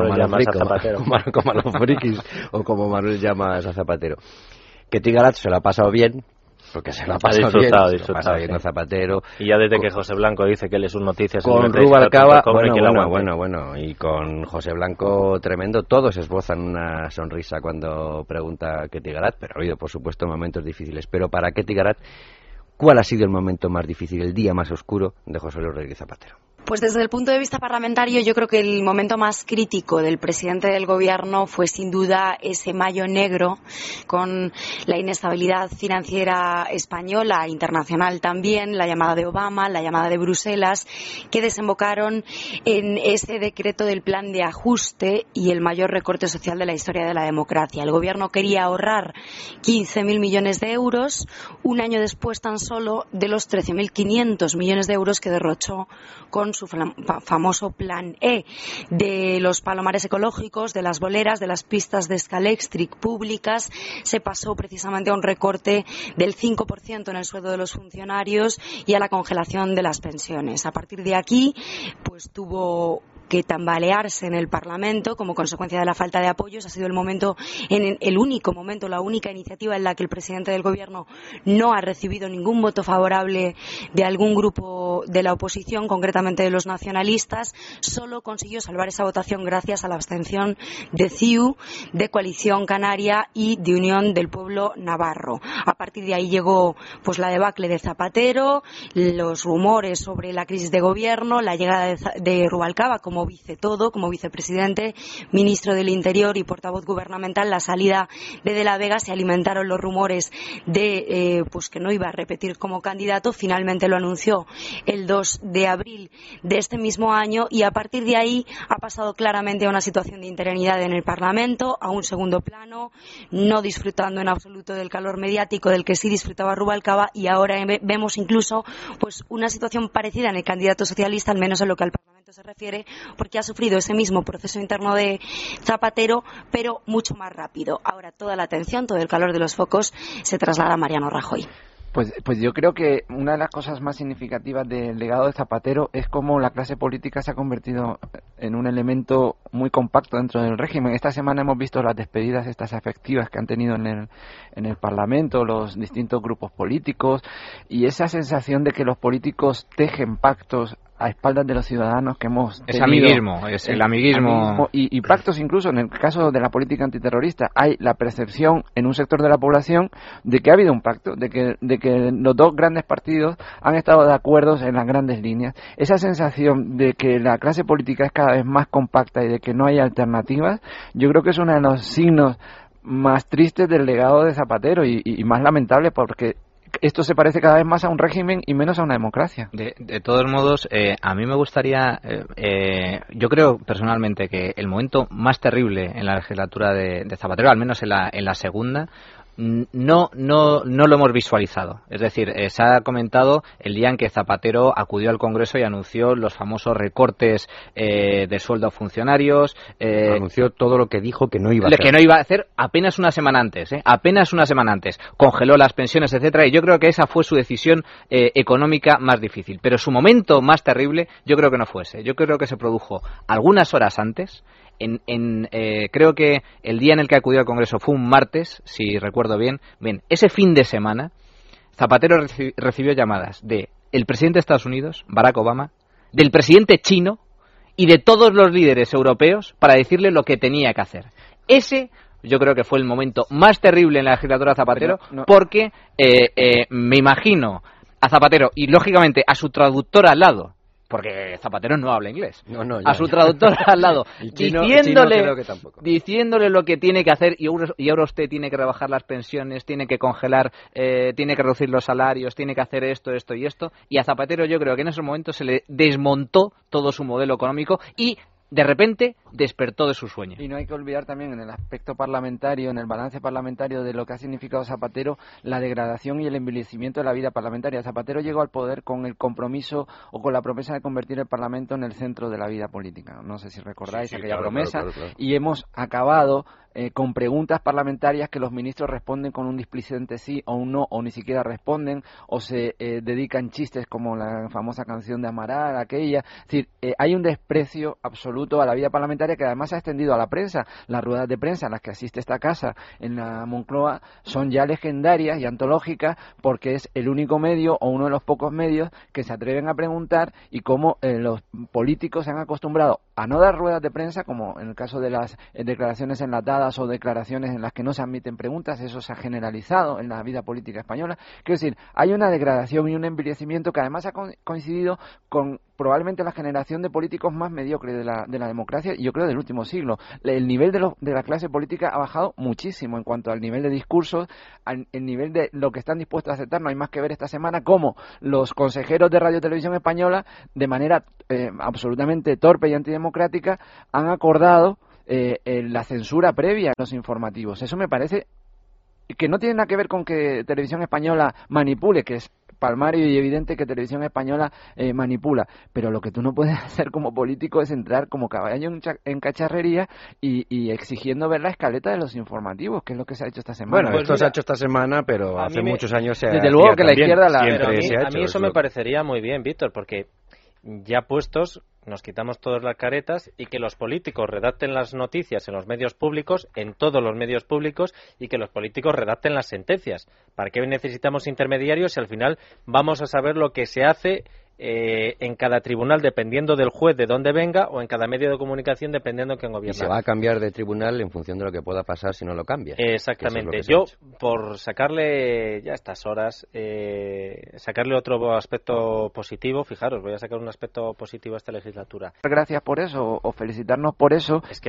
los frikis, o como Manuel llamas a Zapatero. Ketty Garat se lo ha pasado bien, porque se lo ha pasado bien a Zapatero. Y ya desde que José Blanco dice que él es un noticias... Con Rubalcaba, bueno, y con José Blanco tremendo, todos esbozan una sonrisa cuando pregunta a Ketty Garat, pero ha habido, por supuesto, momentos difíciles. Pero para Ketty Garat, ¿cuál ha sido el momento más difícil, el día más oscuro de José Luis Rodríguez Zapatero? Pues desde el punto de vista parlamentario, yo creo que el momento más crítico del presidente del gobierno fue sin duda ese mayo negro, con la inestabilidad financiera española, internacional también, la llamada de Obama, la llamada de Bruselas, que desembocaron en ese decreto del plan de ajuste y el mayor recorte social de la historia de la democracia. El gobierno quería ahorrar 15.000 millones de euros, un año después tan solo de los 13.500 millones de euros que derrochó con con su famoso Plan E, de los palomares ecológicos, de las boleras, de las pistas de Scalextric públicas. Se pasó precisamente a un recorte del 5% en el sueldo de los funcionarios y a la congelación de las pensiones. A partir de aquí, pues tuvo que tambalearse en el Parlamento como consecuencia de la falta de apoyos. Ha sido el único momento, la única iniciativa en la que el presidente del Gobierno no ha recibido ningún voto favorable de algún grupo de la oposición, concretamente de los nacionalistas. Solo consiguió salvar esa votación gracias a la abstención de CiU, de Coalición Canaria y de Unión del Pueblo Navarro. A partir de ahí llegó pues la debacle de Zapatero, los rumores sobre la crisis de gobierno, la llegada de Rubalcaba como vicepresidente, ministro del Interior y portavoz gubernamental, la salida de la Vega. Se alimentaron los rumores de pues que no iba a repetir como candidato. Finalmente lo anunció el 2 de abril de este mismo año y a partir de ahí ha pasado claramente a una situación de interinidad en el Parlamento, a un segundo plano, no disfrutando en absoluto del calor mediático del que sí disfrutaba Rubalcaba, y ahora vemos incluso pues una situación parecida en el candidato socialista, al menos en lo que al Parlamento se refiere, porque ha sufrido ese mismo proceso interno de Zapatero, pero mucho más rápido. Ahora toda la atención, todo el calor de los focos se traslada a Mariano Rajoy. Pues yo creo que una de las cosas más significativas del legado de Zapatero es cómo la clase política se ha convertido en un elemento muy compacto dentro del régimen. Esta semana hemos visto las despedidas estas afectivas que han tenido en el Parlamento los distintos grupos políticos, y esa sensación de que los políticos tejen pactos a espaldas de los ciudadanos que hemos tenido. Es el amiguismo. Y pactos incluso, en el caso de la política antiterrorista, hay la percepción en un sector de la población de que ha habido un pacto, de que los dos grandes partidos han estado de acuerdo en las grandes líneas. Esa sensación de que la clase política es cada vez más compacta y de que no hay alternativas, yo creo que es uno de los signos más tristes del legado de Zapatero y más lamentable, porque esto se parece cada vez más a un régimen y menos a una democracia. De todos modos, a mí me gustaría, yo creo personalmente que el momento más terrible en la legislatura de Zapatero, al menos en la segunda, no lo hemos visualizado. Es decir, se ha comentado el día en que Zapatero acudió al Congreso y anunció los famosos recortes de sueldo a funcionarios. Anunció todo lo que dijo que no iba a hacer. Que no iba a hacer apenas una semana antes. Congeló las pensiones, etcétera. Y yo creo que esa fue su decisión económica más difícil. Pero su momento más terrible, yo creo que no fue ese. Yo creo que se produjo algunas horas antes. Creo que el día en el que acudió al Congreso fue un martes, si recuerdo bien. Ese fin de semana, Zapatero recibió llamadas del presidente de Estados Unidos, Barack Obama, del presidente chino y de todos los líderes europeos para decirle lo que tenía que hacer. Ese, yo creo que fue el momento más terrible en la legislatura de Zapatero, porque me imagino a Zapatero y, lógicamente, a su traductor al lado, porque Zapatero no habla inglés, a su traductor al lado, diciéndole lo que tiene que hacer, y ahora usted tiene que rebajar las pensiones, tiene que congelar, tiene que reducir los salarios, tiene que hacer esto y esto, y a Zapatero yo creo que en esos momentos se le desmontó todo su modelo económico y de repente despertó de su sueño. Y no hay que olvidar también en el aspecto parlamentario, en el balance parlamentario de lo que ha significado Zapatero, la degradación y el envilecimiento de la vida parlamentaria. Zapatero llegó al poder con el compromiso o con la promesa de convertir el Parlamento en el centro de la vida política. No sé si recordáis aquella promesa. Claro. Y hemos acabado con preguntas parlamentarias que los ministros responden con un displicente sí o un no, o ni siquiera responden, o se dedican chistes como la famosa canción de Amaral, aquella. Es decir, hay un desprecio absoluto a la vida parlamentaria que además se ha extendido a la prensa. Las ruedas de prensa a las que asiste esta casa en la Moncloa son ya legendarias y antológicas, porque es el único medio o uno de los pocos medios que se atreven a preguntar, y cómo los políticos se han acostumbrado a no dar ruedas de prensa, como en el caso de las declaraciones enlatadas o declaraciones en las que no se admiten preguntas. Eso se ha generalizado en la vida política española. Quiero decir, hay una degradación y un envilecimiento que además ha coincidido con probablemente la generación de políticos más mediocres de la democracia, y yo creo del último siglo. El nivel de la clase política ha bajado muchísimo en cuanto al nivel de discursos, el nivel de lo que están dispuestos a aceptar. No hay más que ver esta semana cómo los consejeros de Radio Televisión Española, de manera absolutamente torpe y antidemocrática, han acordado la censura previa a los informativos. Eso me parece que no tiene nada que ver con que Televisión Española manipule, que es palmario y evidente que Televisión Española manipula, pero lo que tú no puedes hacer como político es entrar como caballo en cacharrería y exigiendo ver la escaleta de los informativos, que es lo que se ha hecho esta semana. Bueno, esto se ha hecho esta semana, pero hace muchos años se desde luego que la izquierda a mí eso me parecería muy bien, Víctor, porque ya puestos nos quitamos todas las caretas y que los políticos redacten las noticias en los medios públicos, en todos los medios públicos, y que los políticos redacten las sentencias. ¿Para qué necesitamos intermediarios si al final vamos a saber lo que se hace en cada tribunal dependiendo del juez de dónde venga, o en cada medio de comunicación dependiendo de quién gobierna? Y se va a cambiar de tribunal en función de lo que pueda pasar si no lo cambia. Exactamente. Yo, por sacarle ya a estas horas, sacarle otro aspecto positivo, fijaros, voy a sacar un aspecto positivo a esta legislatura. Gracias por eso, o felicitarnos por eso. Es que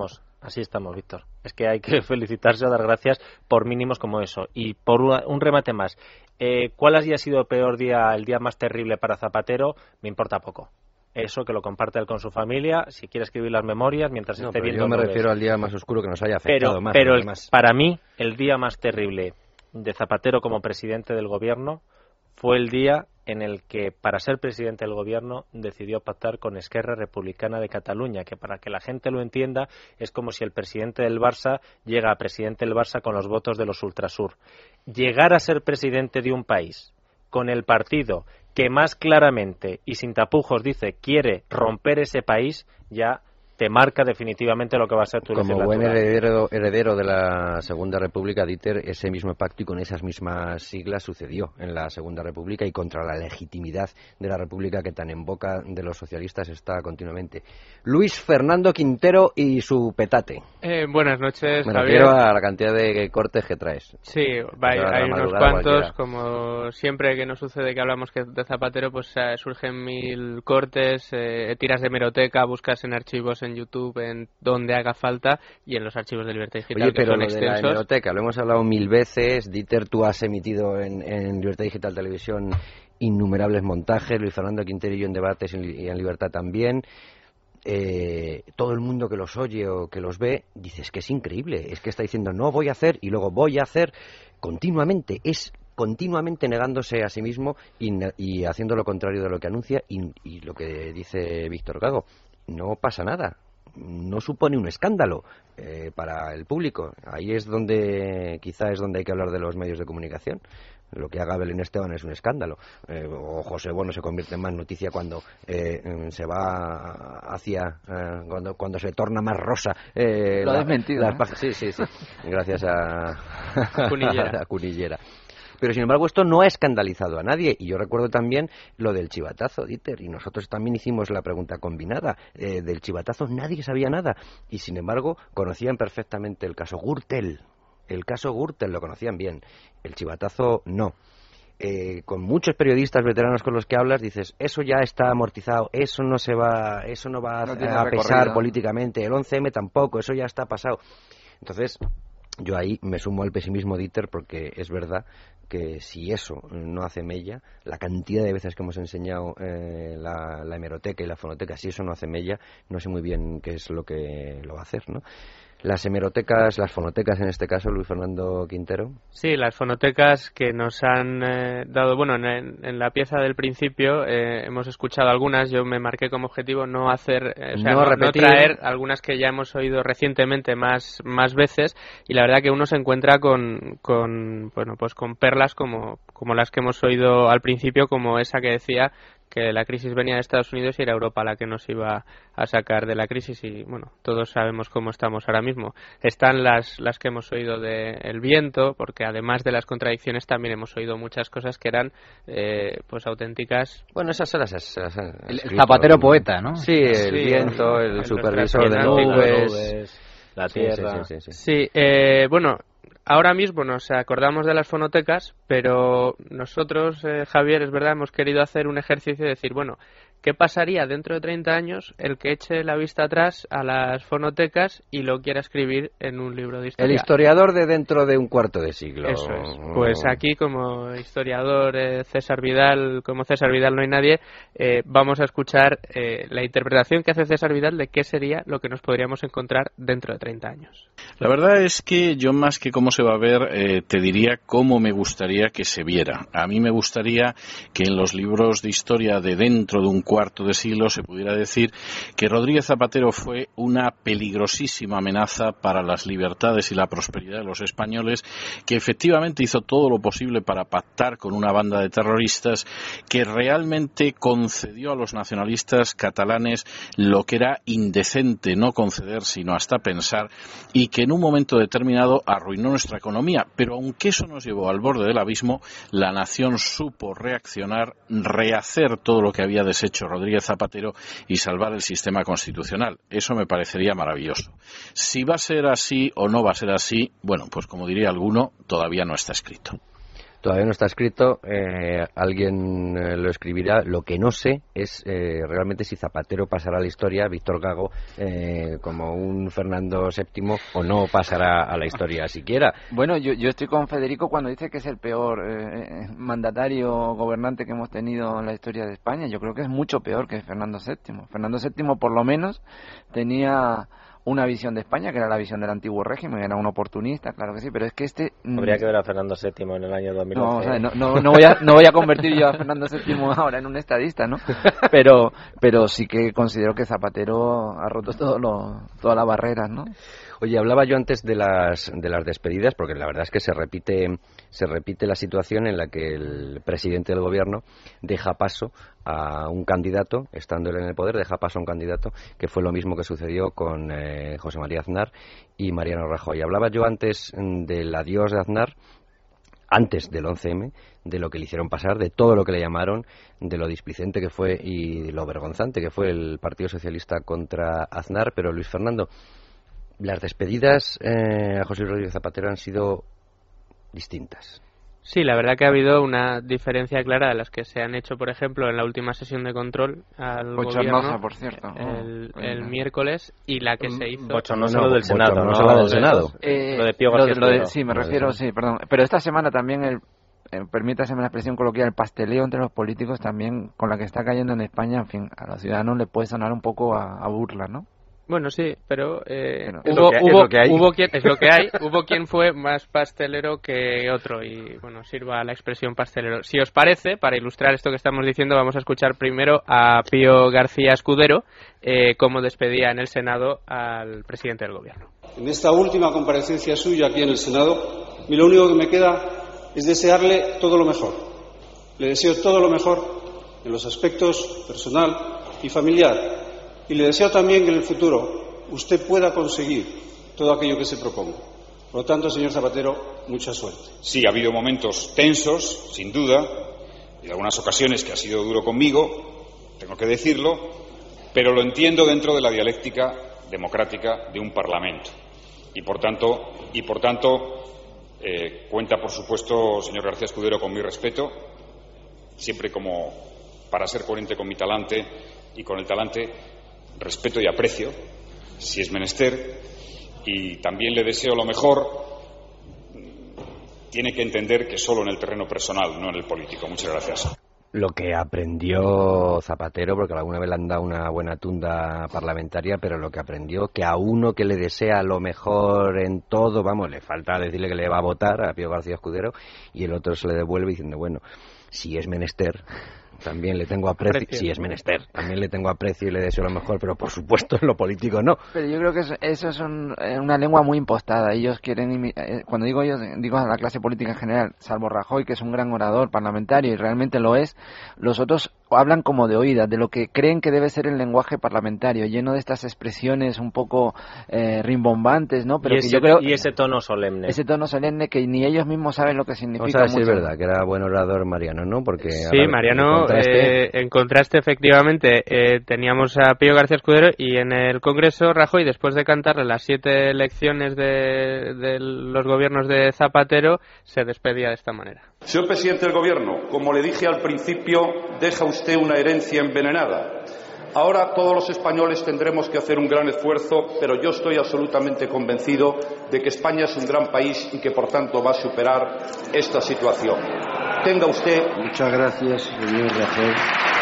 así estamos, Víctor. Es que hay que felicitarse o dar gracias por mínimos como eso. Y por un remate más, ¿cuál haya sido el día más terrible para Zapatero? Me importa poco. Eso, que lo comparte él con su familia, si quiere escribir las memorias mientras esté viendo. Yo me refiero al día más oscuro que nos haya afectado más. Pero para mí, el día más terrible de Zapatero como presidente del gobierno fue el día en el que, para ser presidente del gobierno, decidió pactar con Esquerra Republicana de Cataluña, que, para que la gente lo entienda, es como si el presidente del Barça llega a presidente del Barça con los votos de los Ultrasur. Llegar a ser presidente de un país con el partido que más claramente y sin tapujos dice quiere romper ese país, ya te marca definitivamente lo que va a ser tu legislatura. Como buen heredero de la Segunda República, Dieter, ese mismo pacto y con esas mismas siglas sucedió en la Segunda República y contra la legitimidad de la República que tan en boca de los socialistas está continuamente. Luis Fernando Quintero y su petate. Buenas noches, Me Javier. refiero a la cantidad de cortes que traes. Sí, hay unos cuantos, como siempre que nos sucede que hablamos de Zapatero, pues surgen 1000 cortes, tiras de hemeroteca, buscas en archivos en YouTube, en donde haga falta, y en los archivos de Libertad Digital. Oye, pero que son lo extensos. de la hemeroteca, lo hemos hablado 1000 veces. Dieter, tú has emitido en Libertad Digital Televisión innumerables montajes, Luis Fernando Quintero y yo en debates y en Libertad también. Todo el mundo que los oye o que los ve dice, es que es increíble, es que está diciendo no voy a hacer y luego voy a hacer continuamente, es continuamente negándose a sí mismo y haciendo lo contrario de lo que anuncia, y lo que dice Víctor Gago, no pasa nada, no supone un escándalo para el público. Ahí es donde quizá es donde hay que hablar de los medios de comunicación. Lo que haga Belén Esteban es un escándalo, o José Bono se convierte en más noticia cuando se va hacia cuando se torna más rosa lo ha desmentido, sí, gracias a la Cunillera. Pero sin embargo esto no ha escandalizado a nadie, y yo recuerdo también lo del chivatazo, Dieter, y nosotros también hicimos la pregunta combinada del chivatazo, nadie sabía nada, y sin embargo conocían perfectamente el caso Gürtel. El caso Gürtel lo conocían bien, el chivatazo no. Con muchos periodistas veteranos con los que hablas dices, eso ya está amortizado, eso no va a pesar políticamente, el 11M tampoco, eso ya está pasado. Entonces, yo ahí me sumo al pesimismo, Dieter, porque es verdad que si eso no hace mella, la cantidad de veces que hemos enseñado la hemeroteca y la fonoteca, si eso no hace mella, no sé muy bien qué es lo que lo va a hacer, ¿no? Las hemerotecas, las fonotecas en este caso, Luis Fernando Quintero. Sí, las fonotecas que nos han dado, bueno, en la pieza del principio hemos escuchado algunas, yo me marqué como objetivo no hacer, no traer algunas que ya hemos oído recientemente más veces, y la verdad que uno se encuentra con perlas como las que hemos oído al principio, como esa que decía que la crisis venía de Estados Unidos y era Europa la que nos iba a sacar de la crisis, y bueno, todos sabemos cómo estamos ahora mismo. Están las que hemos oído de el viento, porque además de las contradicciones también hemos oído muchas cosas que eran pues auténticas. Bueno, esas son las el Zapatero poeta, ¿no? Sí, el viento, el supervisor de nubes, la tierra. Sí, bueno, ahora mismo nos acordamos de las fonotecas, pero nosotros, Javier, es verdad, hemos querido hacer un ejercicio de decir, bueno, ¿qué pasaría dentro de 30 años el que eche la vista atrás a las fonotecas y lo quiera escribir en un libro de historia? El historiador de dentro de un cuarto de siglo. Eso es. Pues aquí, como historiador César Vidal, como César Vidal no hay nadie, vamos a escuchar la interpretación que hace César Vidal de qué sería lo que nos podríamos encontrar dentro de 30 años. La verdad es que yo, más que cómo se va a ver, te diría cómo me gustaría que se viera. A mí me gustaría que en los libros de historia de dentro de un cuarto de siglo se pudiera decir que Rodríguez Zapatero fue una peligrosísima amenaza para las libertades y la prosperidad de los españoles, que efectivamente hizo todo lo posible para pactar con una banda de terroristas, que realmente concedió a los nacionalistas catalanes lo que era indecente no conceder sino hasta pensar, y que en un momento determinado arruinó nuestra economía. Pero aunque eso nos llevó al borde del abismo, la nación supo reaccionar, rehacer todo lo que había deshecho Rodríguez Zapatero y salvar el sistema constitucional. Eso me parecería maravilloso. Si va a ser así o no va a ser así, bueno, pues como diría alguno, todavía no está escrito. Todavía no está escrito, alguien lo escribirá. Lo que no sé es realmente si Zapatero pasará a la historia, Víctor Gago, como un Fernando VII, o no pasará a la historia siquiera. Bueno, yo estoy con Federico cuando dice que es el peor mandatario gobernante que hemos tenido en la historia de España. Yo creo que es mucho peor que Fernando VII. Fernando VII, por lo menos, tenía una visión de España, que era la visión del antiguo régimen, era un oportunista, claro que sí, pero es que Habría que ver a Fernando VII en el año 2011. No voy a convertir yo a Fernando VII ahora en un estadista, ¿no? Pero sí que considero que Zapatero ha roto todas las barreras, ¿no? Oye, hablaba yo antes de las despedidas, porque la verdad es que se repite la situación en la que el presidente del gobierno deja paso a un candidato, estando él en el poder, deja paso a un candidato, que fue lo mismo que sucedió con José María Aznar y Mariano Rajoy. Hablaba yo antes del adiós de Aznar, antes del 11M, de lo que le hicieron pasar, de todo lo que le llamaron, de lo displicente que fue y de lo vergonzante que fue el Partido Socialista contra Aznar. Pero, Luis Fernando, las despedidas a José Rodríguez Zapatero han sido distintas. Sí, la verdad que ha habido una diferencia clara de las que se han hecho, por ejemplo, en la última sesión de control al gobierno, por cierto, el miércoles, y la que se hizo... Bochornosa lo del Senado, ¿no? Lo del Senado. Lo de Pío García. Sí, me refiero, sí, perdón. Pero esta semana también permítaseme la expresión coloquial, el pasteleo entre los políticos también, con la que está cayendo en España, en fin, a los ciudadanos le puede sonar un poco a burla, ¿no? Bueno, sí, pero es lo que hay. Hubo quien fue más pastelero que otro, y bueno, sirva la expresión pastelero. Si os parece, para ilustrar esto que estamos diciendo, vamos a escuchar primero a Pío García Escudero, cómo despedía en el Senado al presidente del gobierno. En esta última comparecencia suya aquí en el Senado, lo único que me queda es desearle todo lo mejor. Le deseo todo lo mejor en los aspectos personal y familiar. Y le deseo también que en el futuro usted pueda conseguir todo aquello que se proponga. Por lo tanto, señor Zapatero, mucha suerte. Sí, ha habido momentos tensos, sin duda, y en algunas ocasiones que ha sido duro conmigo, tengo que decirlo, pero lo entiendo dentro de la dialéctica democrática de un Parlamento. Y por tanto, cuenta, por supuesto, señor García Escudero, con mi respeto, siempre como para ser coherente con mi talante y con el talante, respeto y aprecio, si es menester, y también le deseo lo mejor. Tiene que entender que solo en el terreno personal, no en el político. Muchas gracias. Lo que aprendió Zapatero, porque alguna vez le han dado una buena tunda parlamentaria, pero lo que aprendió, que a uno que le desea lo mejor en todo, vamos, le falta decirle que le va a votar a Pío García Escudero, y el otro se le devuelve diciendo, bueno, si es menester, también le tengo aprecio, si es menester, también le tengo aprecio y le deseo lo mejor, pero por supuesto en lo político no. Pero yo creo que eso es una lengua muy impostada. Ellos quieren, cuando digo ellos, digo a la clase política en general, salvo Rajoy, que es un gran orador parlamentario y realmente lo es, los otros hablan como de oídas, de lo que creen que debe ser el lenguaje parlamentario, lleno de estas expresiones un poco rimbombantes, ¿no? Pero y ese tono solemne. Ese tono solemne que ni ellos mismos saben lo que significa. O sea, sí es verdad que era buen orador Mariano, ¿no? Porque sí, Mariano En contraste, efectivamente, teníamos a Pío García Escudero y en el Congreso Rajoy, después de cantarle las 7 elecciones de los gobiernos de Zapatero, se despedía de esta manera. Señor presidente del Gobierno, como le dije al principio, deja usted una herencia envenenada. Ahora todos los españoles tendremos que hacer un gran esfuerzo, pero yo estoy absolutamente convencido de que España es un gran país y que por tanto va a superar esta situación. Tenga usted... Muchas gracias, señor Rajoy.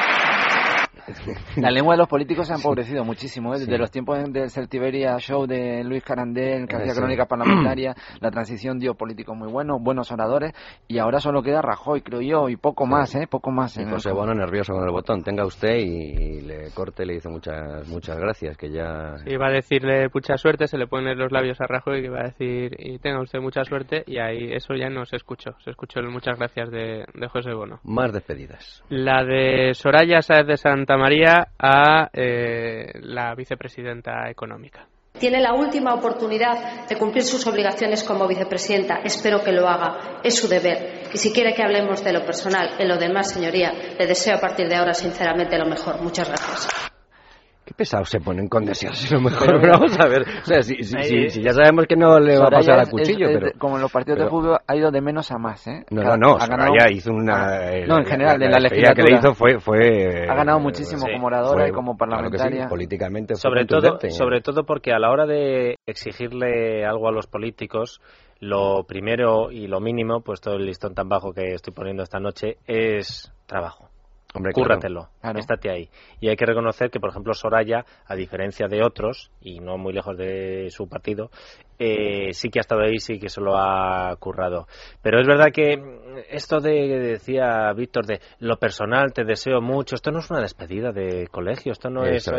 La lengua de los políticos se ha empobrecido muchísimo, ¿eh? Desde los tiempos del Celtiberia Show de Luis Carandel, que hacía crónica parlamentaria, la transición dio políticos muy buenos, buenos oradores, y ahora solo queda Rajoy, creo yo, y poco más, poco más. Y José Bono nervioso con el botón, tenga usted, y le corte, le dice muchas gracias, que ya... Sí, va a decirle mucha suerte, se le ponen los labios a Rajoy, que va a decir, y tenga usted mucha suerte, y ahí eso ya no se escuchó el muchas gracias de José Bono. Más despedidas. La de Soraya Sáez de Santa María a la vicepresidenta económica. Tiene la última oportunidad de cumplir sus obligaciones como vicepresidenta. Espero que lo haga. Es su deber. Y si quiere que hablemos de lo personal, en lo demás, señoría, le deseo a partir de ahora sinceramente lo mejor. Muchas gracias. Qué pesados se ponen con desearse lo mejor. Pero vamos a ver, o sea, si ya sabemos que no le va a pasar a cuchillo, pero... Como en los partidos de fútbol ha ido de menos a más, ¿eh? No, Soraya hizo una... en general, de la legislatura que le hizo fue... Ha ganado muchísimo como oradora y como parlamentaria. Claro que sí, políticamente sobre todo porque a la hora de exigirle algo a los políticos, lo primero y lo mínimo, puesto el listón tan bajo que estoy poniendo esta noche, es trabajo. Hombre, cúrratelo, claro. Estate ahí. Y hay que reconocer que, por ejemplo, Soraya, a diferencia de otros, y no muy lejos de su partido, sí que ha estado ahí, sí que se lo ha currado. Pero es verdad que esto decía Víctor, de lo personal, te deseo mucho, esto no es una despedida de colegio, esto no esto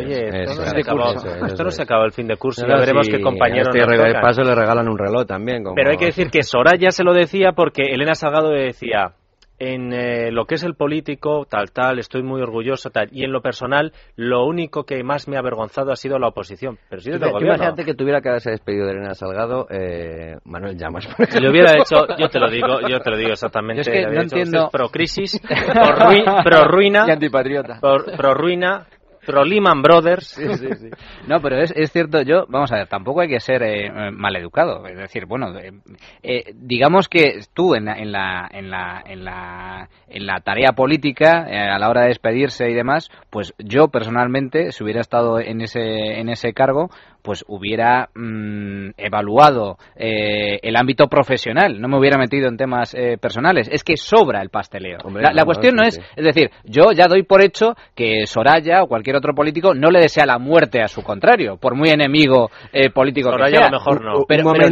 no se acaba el fin de curso, ya veremos qué compañeros nos tocan. De paso le regalan un reloj también. Pero hay que decir que Soraya se lo decía porque Elena Salgado le decía... En lo que es el político, tal, estoy muy orgulloso, tal. Y en lo personal, lo único que más me ha avergonzado ha sido la oposición. Pero sí desde el gobierno. Imagínate que tuviera que haberse despedido de Elena Salgado, Manuel Llamas. Si lo hubiera hecho, yo te lo digo exactamente. Yo es que no entiendo. Pro crisis, pro ruina. Y antipatriota. Pro ruina. Pro Lehman Brothers. Sí. No, pero es cierto, vamos a ver, tampoco hay que ser maleducado. Es decir, bueno, digamos que tú en la tarea política, a la hora de despedirse y demás, pues yo personalmente, si hubiera estado en ese cargo, pues hubiera evaluado el ámbito profesional, no me hubiera metido en temas personales. Es que sobra el pasteleo. Hombre, la cuestión no es decir, yo ya doy por hecho que Soraya o cualquier otro político no le desea la muerte a su contrario, por muy enemigo político Soraya que sea. A lo mejor no.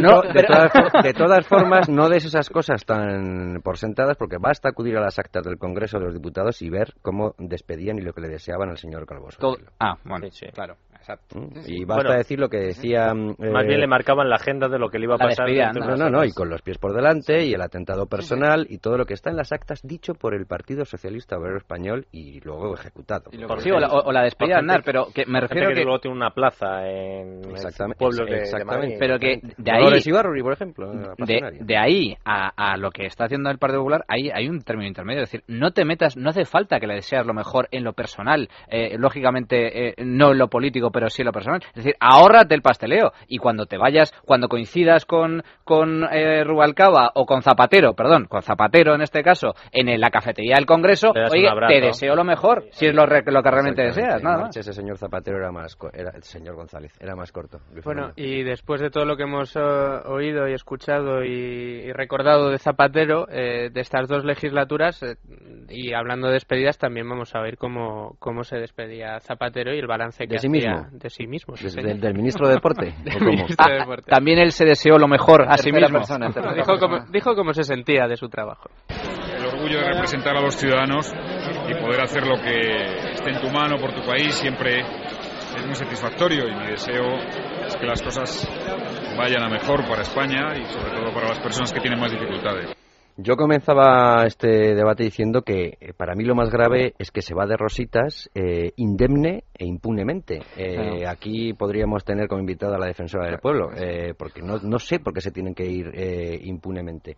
De todas formas, no des esas cosas tan por sentadas, porque basta acudir a las actas del Congreso de los Diputados y ver cómo despedían y lo que le deseaban al señor Calvo Sotelo. Bueno, sí, claro. Exacto. Y basta decir lo que decía... más bien le marcaban la agenda de lo que le iba a pasar. No, y con los pies por delante, y el atentado personal, y todo lo que está en las actas dicho por el Partido Socialista Obrero Español y luego ejecutado. O la despedida de Aznar, pero que me refiero que luego tiene una plaza en pueblos de Madrid. Pero que de ahí... Ibarruri, por ejemplo. De ahí a lo que está haciendo el Partido Popular, hay un término intermedio. Es decir, no te metas, no hace falta que le deseas lo mejor en lo personal. Lógicamente, no en lo político, pero sí en lo personal. Es decir, ahórrate el pasteleo. Y cuando te vayas, cuando coincidas con Rubalcaba o con Zapatero en este caso, en la cafetería del Congreso, oye, te deseo lo mejor, si es lo que realmente deseas. Nada más. Ese señor Zapatero el señor González, era más corto. Bueno, y después de todo lo que hemos oído y escuchado y recordado de Zapatero, de estas dos legislaturas, y hablando de despedidas, también vamos a ver cómo se despedía Zapatero y el balance que hacía de sí mismo. Del ministro de Deporte. También él se deseó lo mejor a sí mismo. Dijo cómo se sentía de su trabajo. El orgullo de representar a los ciudadanos y poder hacer lo que esté en tu mano por tu país siempre es muy satisfactorio, y mi deseo es que las cosas vayan a mejor para España y sobre todo para las personas que tienen más dificultades. Yo comenzaba este debate diciendo que para mí lo más grave es que se va de rositas indemne e impunemente. Aquí podríamos tener como invitada a la defensora del pueblo, porque no sé por qué se tienen que ir impunemente.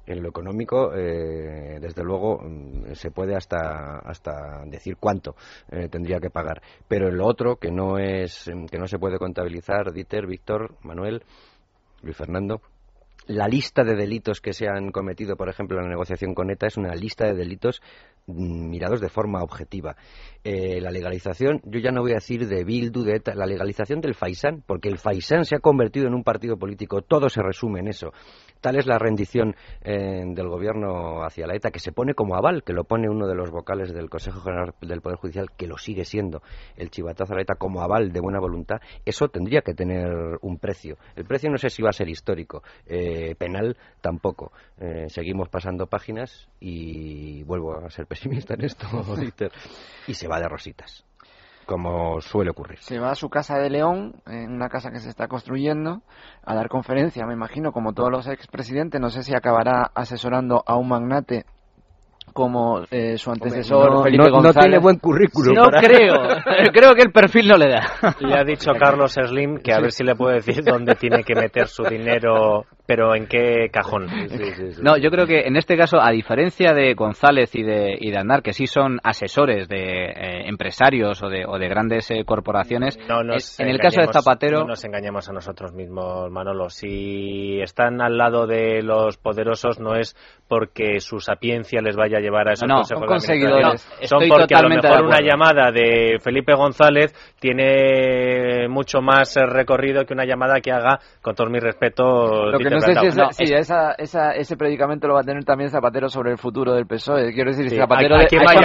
En lo económico, desde luego, se puede hasta decir cuánto tendría que pagar. Pero en lo otro, que no se puede contabilizar, Dieter, Víctor, Manuel, Luis Fernando, la lista de delitos que se han cometido, por ejemplo, en la negociación con ETA, es una lista de delitos mirados de forma objetiva. La legalización, yo ya no voy a decir de Bildu, de ETA, la legalización del Faisán, porque el Faisán se ha convertido en un partido político, todo se resume en eso. Tal es la rendición del gobierno hacia la ETA, que se pone como aval, que lo pone uno de los vocales del Consejo General del Poder Judicial, que lo sigue siendo, el chivatazo a la ETA como aval de buena voluntad. Eso tendría que tener un precio. El precio no sé si va a ser histórico, penal tampoco. Seguimos pasando páginas y vuelvo a ser pesimista en esto, Dieter, y se va de rositas, como suele ocurrir. Se va a su casa de León, en una casa que se está construyendo, a dar conferencia, me imagino, como todos los expresidentes. No sé si acabará asesorando a un magnate como su antecesor, Felipe González. No tiene buen currículum. No creo que el perfil no le da. Le ha dicho Carlos Slim que a ver si le puede decir dónde tiene que meter su dinero, pero en qué cajón. Sí. No, yo creo que en este caso, a diferencia de González y de Aznar, que sí son asesores de empresarios o de grandes corporaciones, en el caso de Zapatero... No nos engañemos a nosotros mismos, Manolo. Si están al lado de los poderosos, no es porque su sapiencia les vaya a llevar a esos consejos de administración. Son porque a lo mejor una llamada de Felipe González tiene mucho más recorrido que una llamada que haga, con todo mi respeto... Lo que no sé si ese predicamento lo va a tener también Zapatero sobre el futuro del PSOE. Quiero decir, Zapatero...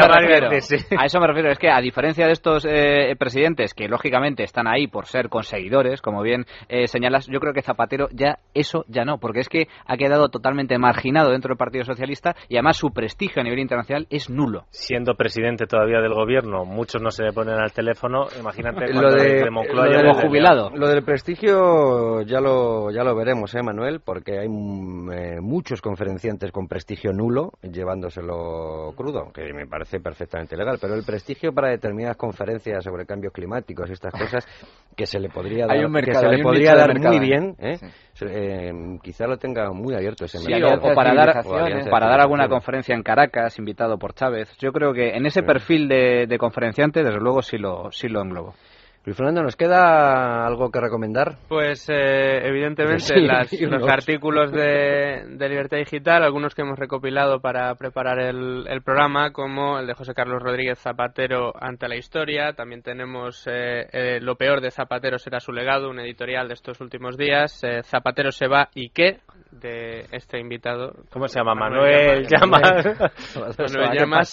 A eso me refiero. Es que, a diferencia de estos presidentes, que lógicamente están ahí por ser conseguidores, como bien señalas, yo creo que Zapatero eso ya no, porque es que ha quedado totalmente marginado dentro del Partido Socialista y además su prestigio a nivel internacional es nulo. Siendo presidente todavía del gobierno, muchos no se le ponen al teléfono. Imagínate lo de Moncloa ya jubilado. Lo del prestigio ya lo veremos, Manuel, porque hay muchos conferenciantes con prestigio nulo llevándoselo crudo, que me parece perfectamente legal, pero el prestigio para determinadas conferencias sobre cambios climáticos y estas cosas que se le podría dar muy bien, quizá lo tenga muy abierto ese mercado. O para dar alguna conferencia en Caracas, invitado por Chávez. Yo creo que en ese perfil de conferenciante, desde luego sí lo englobo. Luis Fernando, ¿nos queda algo que recomendar? Pues evidentemente los artículos de Libertad Digital, algunos que hemos recopilado para preparar el programa, como el de José Carlos Rodríguez, Zapatero ante la historia. También tenemos Lo peor de Zapatero será su legado, un editorial de estos últimos días. Zapatero se va y qué, de este invitado. ¿Cómo se llama? Manuel Llamas. Manuel Llamas.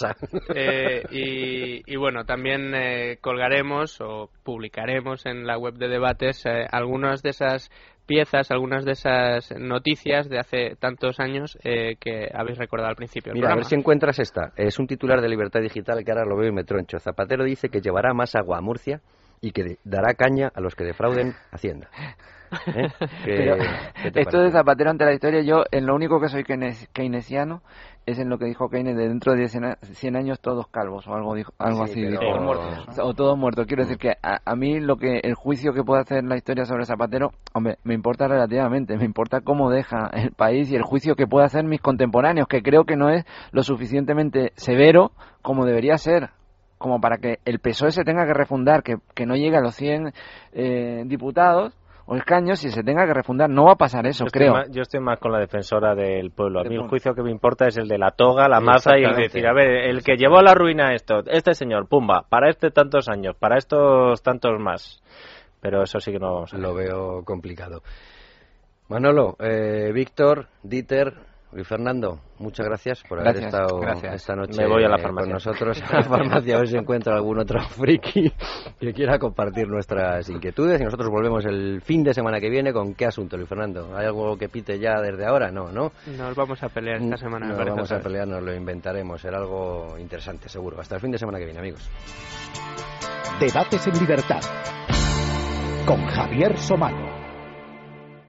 Y bueno, también colgaremos o publicaremos en la web de debates algunas de esas piezas, algunas de esas noticias de hace tantos años que habéis recordado al principio del programa. A ver si encuentras esta. Es un titular de Libertad Digital que ahora lo veo y me troncho. Zapatero dice que llevará más agua a Murcia y que dará caña a los que defrauden Hacienda. Pero esto de Zapatero ante la historia, yo en lo único que soy keynesiano es en lo que dijo Keynes, de dentro de 100 años todos calvos o algo así dijo. Todos muertos, ¿no? O todos muertos. Quiero decir que a mí el juicio que puede hacer la historia sobre Zapatero, hombre, me importa relativamente, me importa cómo deja el país y el juicio que puede hacer mis contemporáneos, que creo que no es lo suficientemente severo como debería ser, como para que el PSOE se tenga que refundar, que no llegue a los 100 diputados o escaños y se tenga que refundar. No va a pasar eso, yo estoy más con la defensora del pueblo. A mí el juicio que me importa es el de la toga, la maza y el decir, a ver, el que llevó a la ruina este señor, pumba, para tantos años, para estos tantos más. Pero eso sí que no lo veo complicado. Manolo, Víctor, Dieter, Luis Fernando, muchas gracias por haber estado esta noche. Me voy a la farmacia con nosotros a la farmacia a ver si encuentro algún otro friki que quiera compartir nuestras inquietudes, y nosotros volvemos el fin de semana que viene. ¿Con qué asunto, Luis Fernando? ¿Hay algo que pite ya desde ahora? No. Nos vamos a pelear esta semana. Nos vamos a pelear, nos lo inventaremos, será algo interesante seguro. Hasta el fin de semana que viene, amigos. Debates en libertad con Javier Somano.